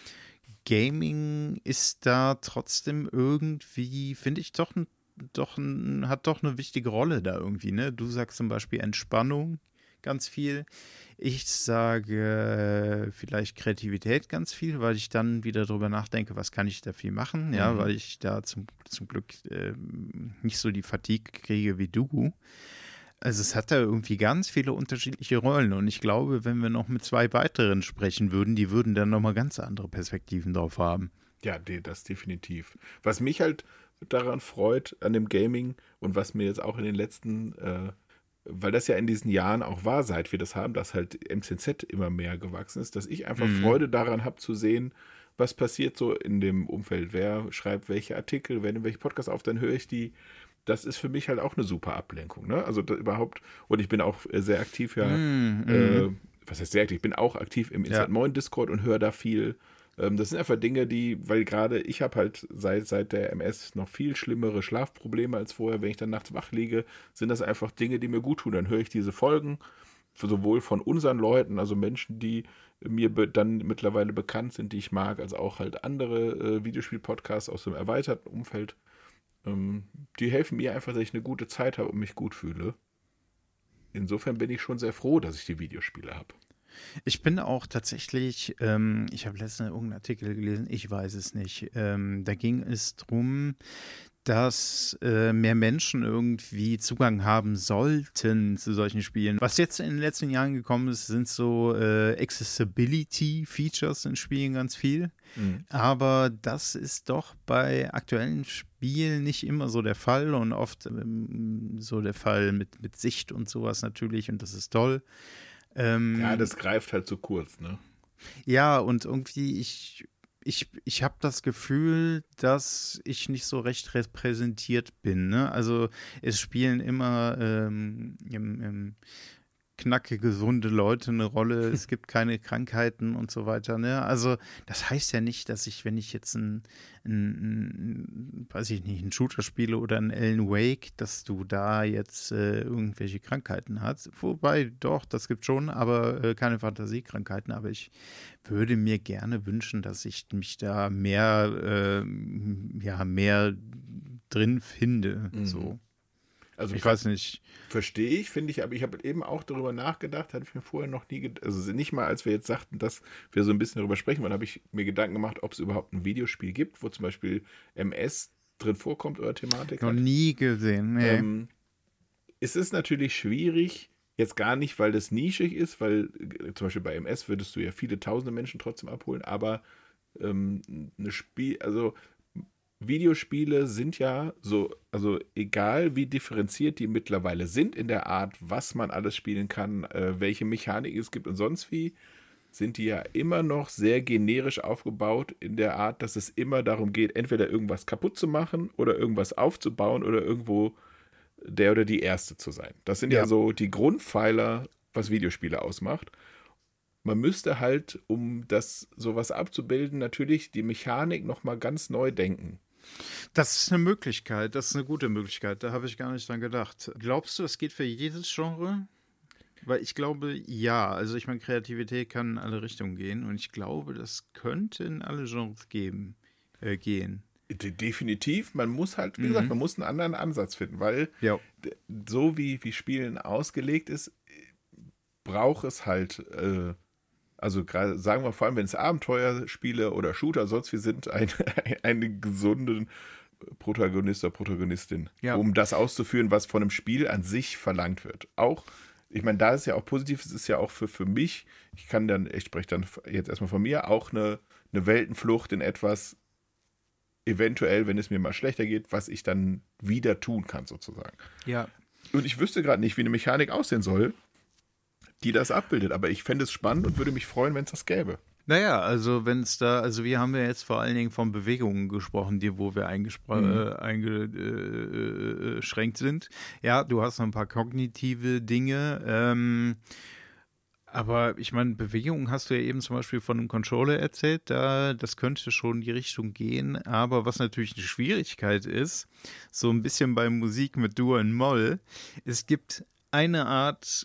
Gaming ist da trotzdem irgendwie, finde ich, doch, ein, doch ein, hat doch eine wichtige Rolle da irgendwie, ne? Du sagst zum Beispiel Entspannung ganz viel. Ich sage vielleicht Kreativität ganz viel, weil ich dann wieder drüber nachdenke, was kann ich da viel machen, ja, Mhm. weil ich da zum, zum Glück äh, nicht so die Fatigue kriege wie du. Also es hat da irgendwie ganz viele unterschiedliche Rollen und ich glaube, wenn wir noch mit zwei weiteren sprechen würden, die würden dann nochmal ganz andere Perspektiven drauf haben. Ja, nee, das definitiv. Was mich halt daran freut an dem Gaming und was mir jetzt auch in den letzten, äh, weil das ja in diesen Jahren auch war, seit wir das haben, dass halt M C Z immer mehr gewachsen ist, dass ich einfach Mhm. Freude daran habe zu sehen, was passiert so in dem Umfeld. Wer schreibt welche Artikel, wer nimmt welche Podcasts auf, dann höre ich die. Das ist für mich halt auch eine super Ablenkung, ne? Also da überhaupt, und ich bin auch äh, sehr aktiv, ja, Mhm. äh, was heißt sehr aktiv? Ich bin auch aktiv im Ja. Inside Moin Discord und höre da viel. Ähm, das sind einfach Dinge, die, weil gerade ich habe halt seit, seit der M S noch viel schlimmere Schlafprobleme als vorher. Wenn ich dann nachts wach liege, sind das einfach Dinge, die mir gut tun. Dann höre ich diese Folgen, sowohl von unseren Leuten, also Menschen, die mir be- dann mittlerweile bekannt sind, die ich mag, als auch halt andere äh, Videospiel-Podcasts aus dem erweiterten Umfeld. Ähm, die helfen mir einfach, dass ich eine gute Zeit habe und mich gut fühle. Insofern bin ich schon sehr froh, dass ich die Videospiele habe. Ich bin auch tatsächlich, ähm, ich habe letztens irgendeinen Artikel gelesen, ich weiß es nicht. Ähm, da ging es darum, dass äh, mehr Menschen irgendwie Zugang haben sollten zu solchen Spielen. Was jetzt in den letzten Jahren gekommen ist, sind so äh, Accessibility-Features in Spielen ganz viel. Mhm. Aber das ist doch bei aktuellen Spielen nicht immer so der Fall und oft ähm, so der Fall mit, mit Sicht und sowas natürlich und das ist toll. Ähm, Ja, das greift halt zu kurz, ne? ja, und irgendwie, ich, ich, ich habe das Gefühl, dass ich nicht so recht repräsentiert bin. Ne? Also es spielen immer ähm, im, im knacke, gesunde Leute eine Rolle. Es gibt keine Krankheiten und so weiter. Ne? Also das heißt ja nicht, dass ich, wenn ich jetzt ein, ein, ein weiß ich nicht, einen Shooter spiele oder einen Alan Wake, dass du da jetzt äh, irgendwelche Krankheiten hast. Wobei, doch, das gibt schon, aber äh, keine Fantasiekrankheiten. Aber ich würde mir gerne wünschen, dass ich mich da mehr, äh, ja, mehr drin finde. Mhm. So. Also Ich weiß nicht. verstehe ich, finde ich, aber ich habe eben auch darüber nachgedacht, hatte ich mir vorher noch nie, ged- also nicht mal, als wir jetzt sagten, dass wir so ein bisschen darüber sprechen wollen, habe ich mir Gedanken gemacht, ob es überhaupt ein Videospiel gibt, wo zum Beispiel M S drin vorkommt oder Thematik Noch hat. nie gesehen. Nee. Ähm, es ist natürlich schwierig, jetzt gar nicht, weil das nischig ist, weil äh, zum Beispiel bei M S würdest du ja viele tausende Menschen trotzdem abholen, aber ähm, eine Spiel, also Videospiele sind ja so, also egal wie differenziert die mittlerweile sind in der Art, was man alles spielen kann, äh, welche Mechanik es gibt und sonst wie, sind die ja immer noch sehr generisch aufgebaut in der Art, dass es immer darum geht, entweder irgendwas kaputt zu machen oder irgendwas aufzubauen oder irgendwo der oder die Erste zu sein. Das sind ja, Ja. so die Grundpfeiler, was Videospiele ausmacht. Man müsste halt, um das sowas abzubilden, natürlich die Mechanik nochmal ganz neu denken. Das ist eine Möglichkeit, das ist eine gute Möglichkeit, da habe ich gar nicht dran gedacht. Glaubst du, das geht für jedes Genre? Weil ich glaube, ja, also ich meine, Kreativität kann in alle Richtungen gehen und ich glaube, das könnte in alle Genres geben, äh, gehen. De- Definitiv, man muss halt, wie Mhm. gesagt, man muss einen anderen Ansatz finden, weil Ja. d- so wie, wie Spielen ausgelegt ist, braucht es halt, äh, also gerade sagen wir vor allem, wenn es Abenteuerspiele oder Shooter sonst wie sind, ein, einen gesunden Protagonist oder Protagonistin, Ja. um das auszuführen, was von einem Spiel an sich verlangt wird. Auch, ich meine, da ist ja auch positiv, es ist ja auch für, für mich, ich kann dann, ich spreche dann jetzt erstmal von mir, auch eine, eine Weltenflucht in etwas, eventuell, wenn es mir mal schlechter geht, was ich dann wieder tun kann, sozusagen. Ja. Und ich wüsste gerade nicht, wie eine Mechanik aussehen soll, die das abbildet, aber ich fände es spannend und würde mich freuen, wenn es das gäbe. Naja, also wenn es da, also wir haben ja jetzt vor allen Dingen von Bewegungen gesprochen, die, wo wir eingespro- Mhm. äh, eingeschränkt sind. Ja, du hast noch ein paar kognitive Dinge, ähm, aber ich meine, Bewegungen hast du ja eben zum Beispiel von einem Controller erzählt, da, das könnte schon in die Richtung gehen, aber was natürlich eine Schwierigkeit ist, so ein bisschen bei Musik mit Dur und Moll, es gibt eine Art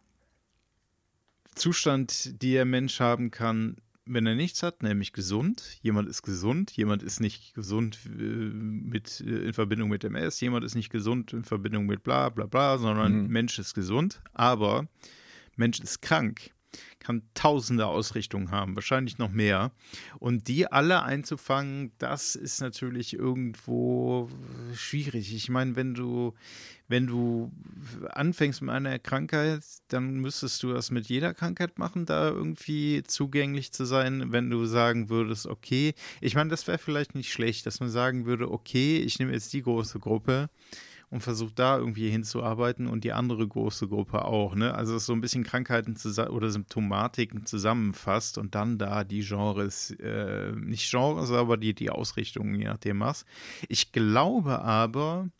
Zustand, die der Mensch haben kann, wenn er nichts hat, nämlich gesund. Jemand ist gesund, jemand ist nicht gesund äh, mit, äh, in Verbindung mit M S, jemand ist nicht gesund in Verbindung mit bla bla bla, sondern Mhm. Mensch ist gesund, aber Mensch ist krank, kann tausende Ausrichtungen haben, wahrscheinlich noch mehr. Und die alle einzufangen, das ist natürlich irgendwo schwierig. Ich meine, wenn du, wenn du anfängst mit einer Krankheit, dann müsstest du das mit jeder Krankheit machen, da irgendwie zugänglich zu sein, wenn du sagen würdest, okay, ich meine, das wäre vielleicht nicht schlecht, dass man sagen würde, okay, ich nehme jetzt die große Gruppe und versucht da irgendwie hinzuarbeiten und die andere große Gruppe auch, ne? Also es so ein bisschen Krankheiten zusa- oder Symptomatiken zusammenfasst und dann da die Genres, äh, nicht Genres, aber die, die Ausrichtungen, je nachdem was. Ich glaube aber,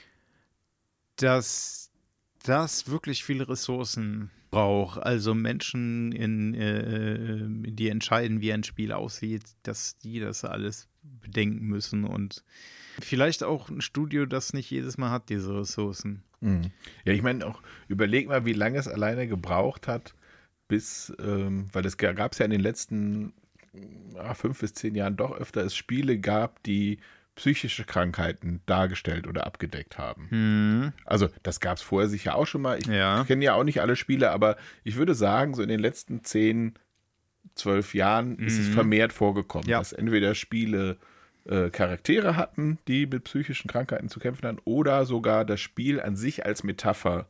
dass das wirklich viele Ressourcen braucht. Also Menschen, in, äh, die entscheiden, wie ein Spiel aussieht, dass die das alles bedenken müssen und vielleicht auch ein Studio, das nicht jedes Mal hat, diese Ressourcen. Mhm. Ja, ich meine auch, überleg mal, wie lange es alleine gebraucht hat, bis, ähm, weil es gab es ja in den letzten ah, fünf bis zehn Jahren doch öfter es Spiele gab, die psychische Krankheiten dargestellt oder abgedeckt haben. Hm. Also das gab es vorher sicher auch schon mal. Ich Ja. kenne ja auch nicht alle Spiele, aber ich würde sagen, so in den letzten zehn, zwölf Jahren ist es Mhm. vermehrt vorgekommen, Ja. dass entweder Spiele äh, Charaktere hatten, die mit psychischen Krankheiten zu kämpfen hatten, oder sogar das Spiel an sich als Metapher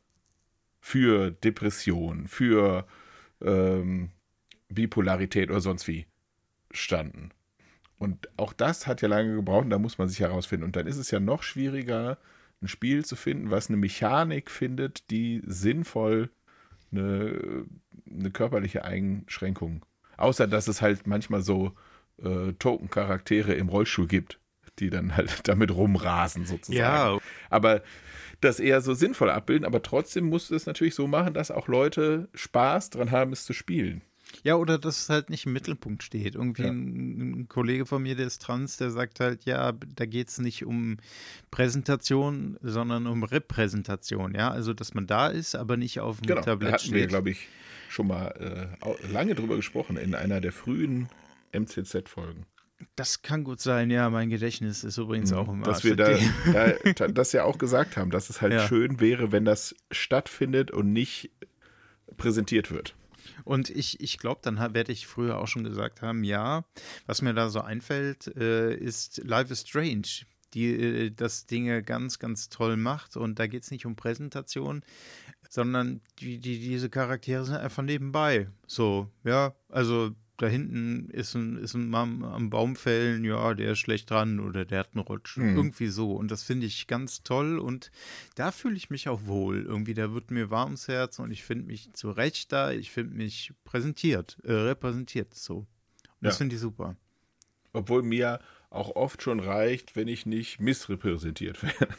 für Depression, für ähm, Bipolarität oder sonst wie standen. Und auch das hat ja lange gebraucht und da muss man sich herausfinden. Und dann ist es ja noch schwieriger, ein Spiel zu finden, was eine Mechanik findet, die sinnvoll eine, eine körperliche Einschränkung. Außer, dass es halt manchmal so äh, Token-Charaktere im Rollstuhl gibt, die dann halt damit rumrasen sozusagen. Ja. Aber das eher so sinnvoll abbilden, aber trotzdem musst du es natürlich so machen, dass auch Leute Spaß dran haben, es zu spielen. Ja, oder dass es halt nicht im Mittelpunkt steht. Irgendwie Ja. ein, ein Kollege von mir, der ist trans, der sagt halt, ja, da geht es nicht um Präsentation, sondern um Repräsentation, ja. Also, dass man da ist, aber nicht auf dem Genau, da Tablett hatten wir, steht. glaube ich, schon mal äh, au- lange drüber gesprochen in einer der frühen M C Z-Folgen. Das kann gut sein, ja. Mein Gedächtnis ist übrigens auch im Dass Arsch. wir da, da das ja auch gesagt haben, dass es halt Ja. schön wäre, wenn das stattfindet und nicht präsentiert wird. Und ich, ich glaube, dann ha- werde ich früher auch schon gesagt haben, ja, was mir da so einfällt, äh, ist Life is Strange, die äh, das Dinge ganz, ganz toll macht. Und da geht es nicht um Präsentation, sondern die, die, diese Charaktere sind einfach nebenbei. So, ja, also da hinten ist ein, ist ein Mann am Baum fällen, ja, der ist schlecht dran oder der hat einen Rutsch. Mhm. Irgendwie so. Und das finde ich ganz toll und da fühle ich mich auch wohl. Irgendwie, da wird mir warm ums Herz und ich finde mich zurecht da. Ich finde mich präsentiert, äh, repräsentiert so. Und das Ja. finde ich super. Obwohl mir auch oft schon reicht, wenn ich nicht missrepräsentiert werde.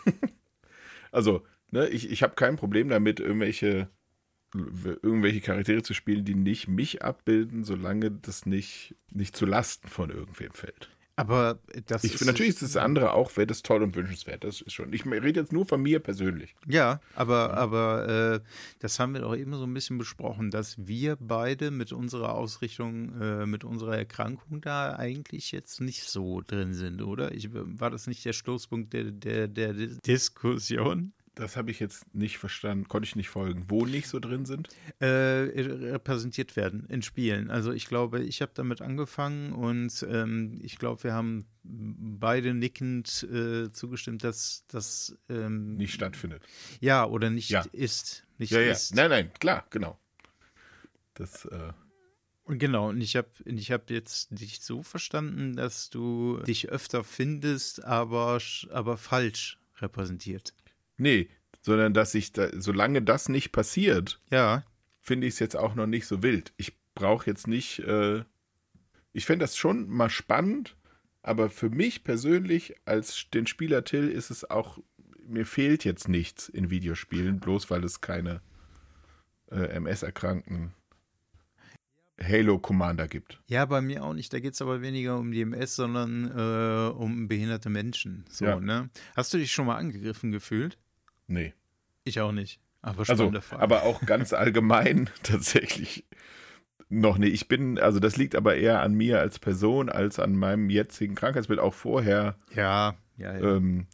Also, ne, ich, ich habe kein Problem damit, irgendwelche, irgendwelche Charaktere zu spielen, die nicht mich abbilden, solange das nicht, nicht zu Lasten von irgendwem fällt. Aber das Ich ist. finde, natürlich ist das andere auch, wäre das toll und wünschenswert. Das ist schon. Ich rede jetzt nur von mir persönlich. Ja, aber, aber äh, das haben wir doch eben so ein bisschen besprochen, dass wir beide mit unserer Ausrichtung, äh, mit unserer Erkrankung da eigentlich jetzt nicht so drin sind, oder? Ich, war das nicht der Stoßpunkt der, der, der Diskussion? Das habe ich jetzt nicht verstanden, konnte ich nicht folgen. Wo nicht so drin sind? Äh, repräsentiert werden in Spielen. Also ich glaube, ich habe damit angefangen und ähm, ich glaube, wir haben beide nickend äh, zugestimmt, dass das ähm, Nicht stattfindet. Ja, oder nicht Ja. ist. Nicht Ja, ja. ist. Nein, nein, klar, genau. Das, äh, Und genau, und ich habe ich hab jetzt dich so verstanden, dass du dich öfter findest, aber, sch- aber falsch repräsentiert. nee, sondern dass ich, da, solange das nicht passiert, Ja, finde ich es jetzt auch noch nicht so wild. Ich brauche jetzt nicht, äh, ich fände das schon mal spannend, aber für mich persönlich als den Spieler Till ist es auch, mir fehlt jetzt nichts in Videospielen, bloß weil es keine äh, M S-erkrankten Halo-Commander gibt. ja, bei mir auch nicht. Da geht es aber weniger um die M S, sondern äh, um behinderte Menschen. So, Ja. ne? Hast du dich schon mal angegriffen gefühlt? Nee. Ich auch nicht. Aber Also, spannende Frage. aber auch ganz allgemein tatsächlich noch nicht. Ich bin, also das liegt aber eher an mir als Person, als an meinem jetzigen Krankheitsbild. Auch vorher, ja, ja, ja. ähm,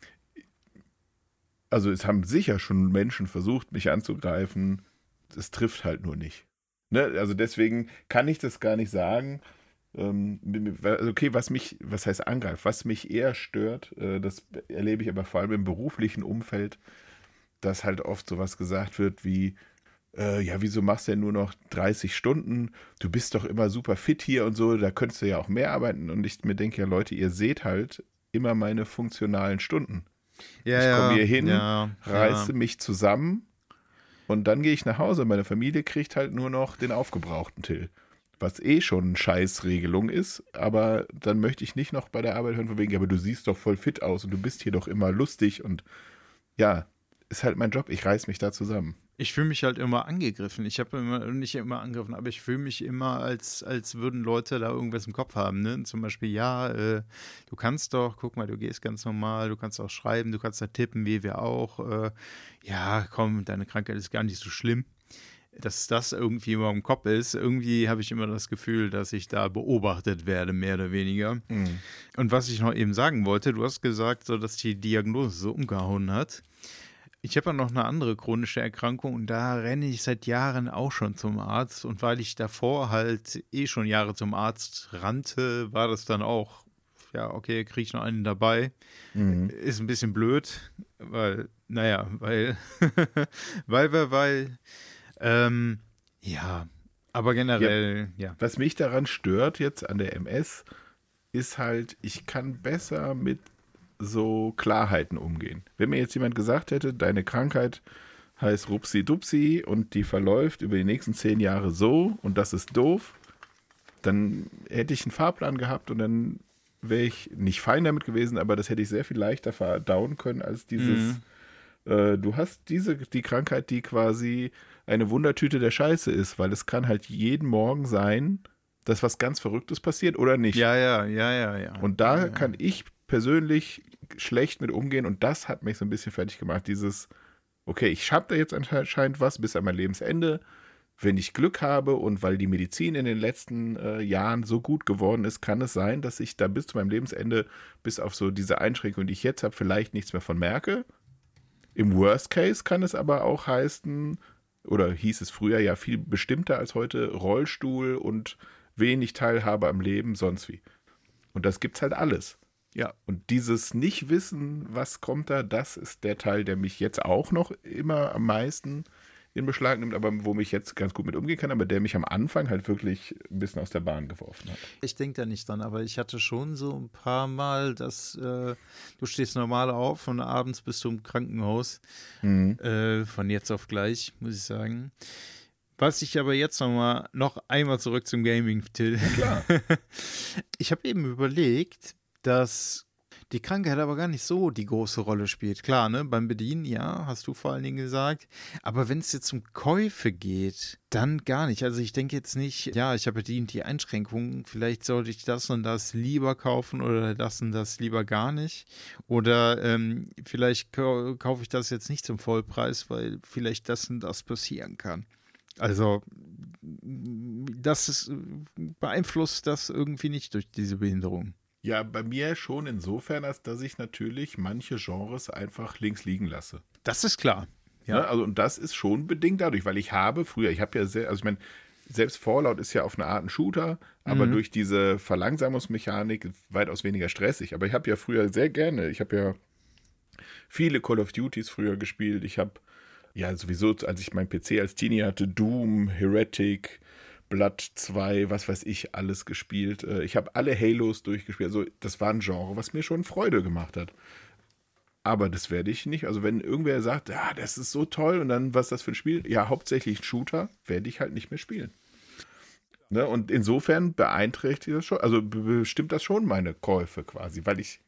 also es haben sicher schon Menschen versucht, mich anzugreifen. Es trifft halt nur nicht. Ne? Also deswegen kann ich das gar nicht sagen. Ähm, also okay, was mich, was heißt angreift, was mich eher stört, äh, das erlebe ich aber vor allem im beruflichen Umfeld, dass halt oft sowas gesagt wird wie, äh, ja, wieso machst du denn nur noch dreißig Stunden? Du bist doch immer super fit hier und so, da könntest du ja auch mehr arbeiten. Und ich mir denke, ja Leute, ihr seht halt immer meine funktionalen Stunden. ja, ich komme ja, hier hin, ja, reiße ja. mich zusammen und dann gehe ich nach Hause. Meine Familie kriegt halt nur noch den aufgebrauchten Till. Was eh schon eine Scheißregelung ist, aber dann möchte ich nicht noch bei der Arbeit hören, von wegen, ja, aber du siehst doch voll fit aus und du bist hier doch immer lustig und ja, ist halt mein Job, ich reiß mich da zusammen. Ich fühle mich halt immer angegriffen. Ich habe immer, nicht immer angegriffen, aber ich fühle mich immer, als, als würden Leute da irgendwas im Kopf haben. Ne? Zum Beispiel, ja, äh, du kannst doch, guck mal, du gehst ganz normal, du kannst auch schreiben, du kannst da tippen, wie wir auch. Äh, ja, komm, deine Krankheit ist gar nicht so schlimm. Dass das irgendwie immer im Kopf ist, irgendwie habe ich immer das Gefühl, dass ich da beobachtet werde, mehr oder weniger. Mhm. Und was ich noch eben sagen wollte, du hast gesagt, so, dass die Diagnose so umgehauen hat. Ich habe ja noch eine andere chronische Erkrankung und da renne ich seit Jahren auch schon zum Arzt. Und weil ich davor halt eh schon Jahre zum Arzt rannte, war das dann auch, ja, okay, kriege ich noch einen dabei. Mhm. Ist ein bisschen blöd, weil, naja, weil, weil, weil, weil, ähm, ja, aber generell, ja. Was mich daran stört jetzt an der M S, ist halt, ich kann besser mit so Klarheiten umgehen. Wenn mir jetzt jemand gesagt hätte, deine Krankheit heißt Rupsi-Dupsi und die verläuft über die nächsten zehn Jahre so und das ist doof, dann hätte ich einen Fahrplan gehabt und dann wäre ich nicht fein damit gewesen, aber das hätte ich sehr viel leichter verdauen können als dieses, Mhm. äh, du hast diese, die Krankheit, die quasi eine Wundertüte der Scheiße ist, weil es kann halt jeden Morgen sein, dass was ganz Verrücktes passiert oder nicht. Ja, ja, ja, ja, ja. Und da ja. kann ich persönlich schlecht mit umgehen und das hat mich so ein bisschen fertig gemacht. Dieses, okay, ich habe da jetzt anscheinend was bis an mein Lebensende. Wenn ich Glück habe und weil die Medizin in den letzten äh, Jahren so gut geworden ist, kann es sein, dass ich da bis zu meinem Lebensende, bis auf so diese Einschränkung, die ich jetzt habe, vielleicht nichts mehr von merke. Im Worst Case kann es aber auch heißen, oder hieß es früher ja viel bestimmter als heute, Rollstuhl und wenig Teilhabe am Leben, sonst wie. Und das gibt's halt alles. Ja. Und dieses Nicht-Wissen, was kommt da, das ist der Teil, der mich jetzt auch noch immer am meisten in Beschlag nimmt, aber wo mich jetzt ganz gut mit umgehen kann, aber der mich am Anfang halt wirklich ein bisschen aus der Bahn geworfen hat. Ich denke da nicht dran, aber ich hatte schon so ein paar Mal, dass äh, du stehst normal auf und abends bist du im Krankenhaus. Mhm. Äh, von jetzt auf gleich, muss ich sagen. Was ich aber jetzt noch mal, noch einmal zurück zum Gaming, Till. Klar. Ich habe eben überlegt, dass die Krankheit aber gar nicht so die große Rolle spielt. Klar, ne, beim Bedienen, ja, hast du vor allen Dingen gesagt. Aber wenn es jetzt um Käufe geht, dann gar nicht. Also ich denke jetzt nicht, ja, ich habe bedient die Einschränkungen, vielleicht sollte ich das und das lieber kaufen oder das und das lieber gar nicht. Oder ähm, vielleicht kau- kaufe ich das jetzt nicht zum Vollpreis, weil vielleicht das und das passieren kann. Also das ist, beeinflusst das irgendwie nicht durch diese Behinderung. Ja, bei mir schon insofern, als dass ich natürlich manche Genres einfach links liegen lasse. Das ist klar. Ja. Ne? Also, und das ist schon bedingt dadurch, weil ich habe früher, ich habe ja sehr, also ich meine, selbst Fallout ist ja auf eine Art ein Shooter, aber Mhm. durch diese Verlangsamungsmechanik weitaus weniger stressig. Aber ich habe ja früher sehr gerne, ich habe ja viele Call of Duties früher gespielt. Ich habe ja sowieso, als ich meinen P C als Teenie hatte, Doom, Heretic, Blood zwei, was weiß ich, alles gespielt. Äh, Ich habe alle Halos durchgespielt. Also das war ein Genre, was mir schon Freude gemacht hat. Aber das werde ich nicht. Also wenn irgendwer sagt, ja, das ist so toll und dann, was ist das für ein Spiel? Ja, hauptsächlich ein Shooter, werde ich halt nicht mehr spielen. Ne? Und insofern beeinträchtigt das schon, also be- bestimmt das schon meine Käufe quasi, weil ich,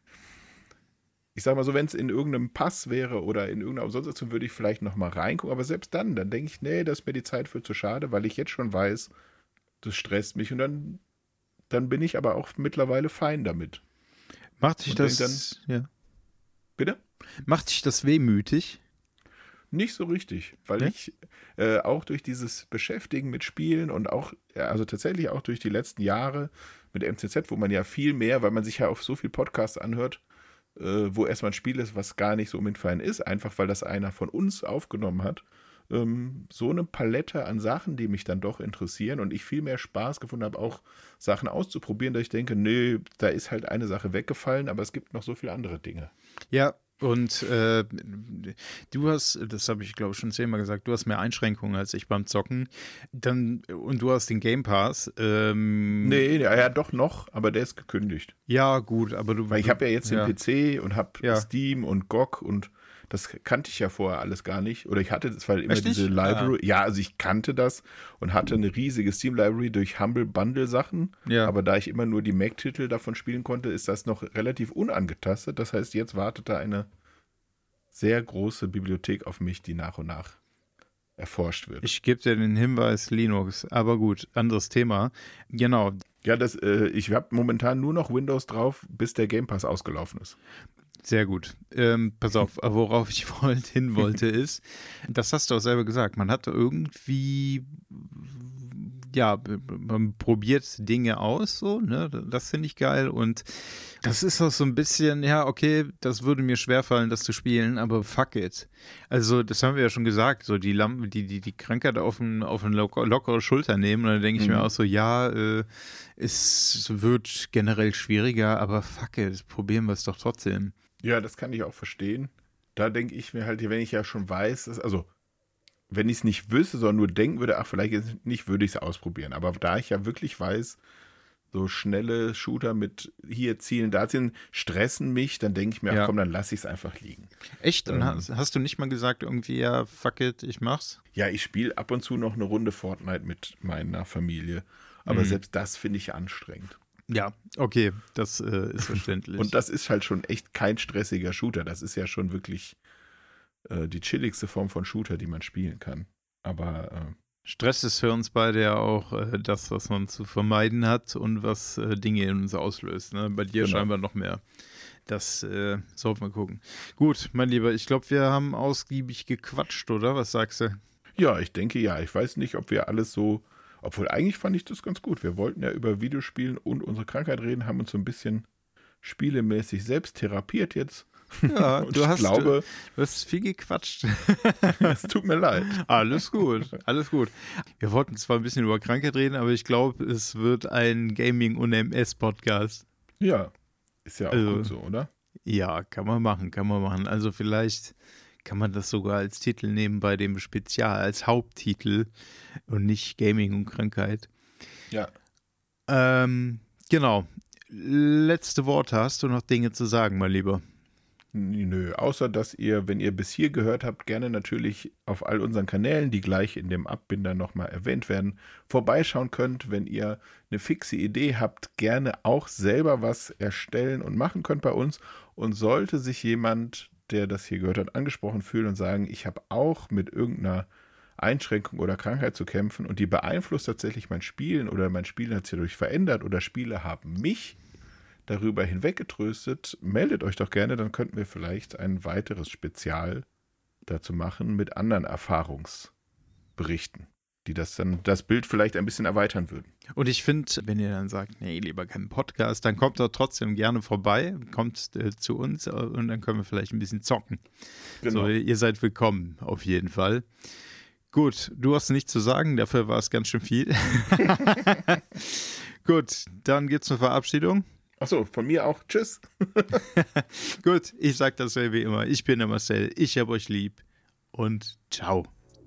ich sag mal so, wenn es in irgendeinem Pass wäre oder in irgendeiner Umsonst, würde ich vielleicht noch mal reingucken, aber selbst dann, dann denke ich, nee, das ist mir die Zeit für zu schade, weil ich jetzt schon weiß, das stresst mich und dann, dann bin ich aber auch mittlerweile fein damit. Macht dich Und denk das, ja. Bitte? Macht dich das wehmütig? Nicht so richtig, weil Ne? ich äh, auch durch dieses Beschäftigen mit Spielen und auch, ja, also tatsächlich auch durch die letzten Jahre mit M C Z, wo man ja viel mehr, weil man sich ja auf so viel Podcasts anhört, äh, wo erstmal ein Spiel ist, was gar nicht so mit Fein ist, einfach weil das einer von uns aufgenommen hat, ähm, so eine Palette an Sachen, die mich dann doch interessieren und ich viel mehr Spaß gefunden habe, auch Sachen auszuprobieren, dass ich denke, nee, da ist halt eine Sache weggefallen, aber es gibt noch so viele andere Dinge. Ja, und äh, du hast, das habe ich glaube ich schon zehnmal gesagt, du hast mehr Einschränkungen als ich beim Zocken. Dann, und du hast den Game Pass. Ähm, Nee, ja, ja, doch noch, aber der ist gekündigt. Ja, gut, aber du. Weil ich habe ja jetzt ja. den P C und habe Ja. Steam und G O G und das kannte ich ja vorher alles gar nicht. Oder ich hatte zwar immer Echt nicht? diese Library. Ja. also ich kannte das und hatte eine riesige Steam-Library durch Humble Bundle-Sachen. Ja. Aber da ich immer nur die Mac-Titel davon spielen konnte, ist das noch relativ unangetastet. Das heißt, jetzt wartet da eine sehr große Bibliothek auf mich, die nach und nach erforscht wird. Ich gebe dir den Hinweis Linux, aber gut, anderes Thema. Genau. ja, das, äh, ich habe momentan nur noch Windows drauf, bis der Game Pass ausgelaufen ist. Sehr gut. Ähm, pass auf, worauf ich wollt, hin wollte ist, das hast du auch selber gesagt, man hat irgendwie, ja, man probiert Dinge aus, so, ne, das finde ich geil und das ist auch so ein bisschen, ja, okay, das würde mir schwerfallen, das zu spielen, aber fuck it. Also, das haben wir ja schon gesagt, so die Lampen, die, die, die Krankheit auf, ein, auf eine locker, lockere Schulter nehmen und dann denke ich Mhm. mir auch so, ja, äh, es wird generell schwieriger, aber fuck it, probieren wir es doch trotzdem. Ja, das kann ich auch verstehen. Da denke ich mir halt, wenn ich ja schon weiß, dass, also wenn ich es nicht wüsste, sondern nur denken würde, ach, vielleicht ist nicht, würde ich es ausprobieren. Aber da ich ja wirklich weiß, so schnelle Shooter mit hier zielen, da zielen, stressen mich, dann denke ich mir, Ja. ach komm, dann lasse ich es einfach liegen. Echt? Und Ähm. hast, hast du nicht mal gesagt, irgendwie, ja, fuck it, ich mach's? Ja, ich spiele ab und zu noch eine Runde Fortnite mit meiner Familie. Aber Mhm. selbst das finde ich anstrengend. Ja, okay, das äh, ist verständlich. Und das ist halt schon echt kein stressiger Shooter. Das ist ja schon wirklich äh, die chilligste Form von Shooter, die man spielen kann. Aber äh, Stress ist für uns beide ja auch äh, das, was man zu vermeiden hat und was äh, Dinge in uns auslöst. Ne? Bei dir Genau. scheinbar noch mehr. Das äh, sollten wir gucken. Gut, mein Lieber, ich glaube, wir haben ausgiebig gequatscht, oder? Was sagst du? ja, ich denke ja. Ich weiß nicht, ob wir alles so. Obwohl, eigentlich fand ich das ganz gut. Wir wollten ja über Videospielen und unsere Krankheit reden, haben uns so ein bisschen spielemäßig selbst therapiert jetzt. Ja, Und du ich hast, glaube, du hast viel gequatscht. es tut mir leid. Alles gut, alles gut. Wir wollten zwar ein bisschen über Krankheit reden, aber ich glaube, es wird ein Gaming- und M S-Podcast. Ja, ist ja auch Also- gut so, oder? Ja, kann man machen, kann man machen. Also vielleicht kann man das sogar als Titel nehmen bei dem Spezial, als Haupttitel und nicht Gaming und Krankheit. Ja. Ähm, genau. Letzte Worte, hast du noch Dinge zu sagen, mein Lieber? Nö, außer dass ihr, wenn ihr bis hier gehört habt, gerne natürlich auf all unseren Kanälen, die gleich in dem Abbinder nochmal erwähnt werden, vorbeischauen könnt. Wenn ihr eine fixe Idee habt, gerne auch selber was erstellen und machen könnt bei uns. Und sollte sich jemand, der das hier gehört hat, angesprochen fühlen und sagen, ich habe auch mit irgendeiner Einschränkung oder Krankheit zu kämpfen und die beeinflusst tatsächlich mein Spielen oder mein Spielen hat sich dadurch verändert oder Spiele haben mich darüber hinweggetröstet, meldet euch doch gerne, dann könnten wir vielleicht ein weiteres Spezial dazu machen mit anderen Erfahrungsberichten, die das dann das Bild vielleicht ein bisschen erweitern würden. Und ich finde, wenn ihr dann sagt, nee, lieber keinen Podcast, dann kommt doch trotzdem gerne vorbei, kommt äh, zu uns äh, und dann können wir vielleicht ein bisschen zocken. Genau. So, ihr seid willkommen, auf jeden Fall. Gut, du hast nichts zu sagen, dafür war es ganz schön viel. Gut, dann gibt es eine Verabschiedung. Achso, von mir auch. Tschüss. Gut, ich sage dasselbe wie immer. Ich bin der Marcel, ich hab euch lieb und ciao.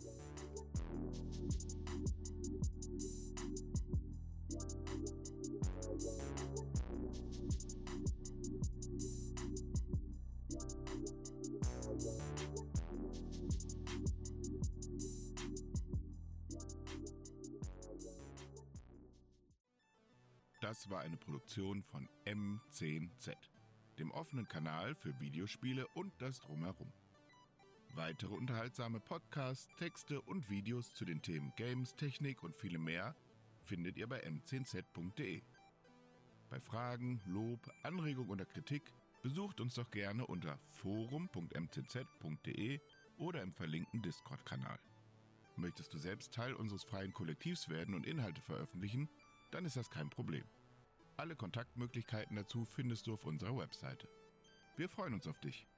Das war eine Produktion von M zehn Z, dem offenen Kanal für Videospiele und das Drumherum. Weitere unterhaltsame Podcasts, Texte und Videos zu den Themen Games, Technik und vielem mehr findet ihr bei m zehn z punkt de. Bei Fragen, Lob, Anregung oder Kritik besucht uns doch gerne unter forum punkt m z z punkt de oder im verlinkten Discord-Kanal. Möchtest du selbst Teil unseres freien Kollektivs werden und Inhalte veröffentlichen, dann ist das kein Problem. Alle Kontaktmöglichkeiten dazu findest du auf unserer Webseite. Wir freuen uns auf dich.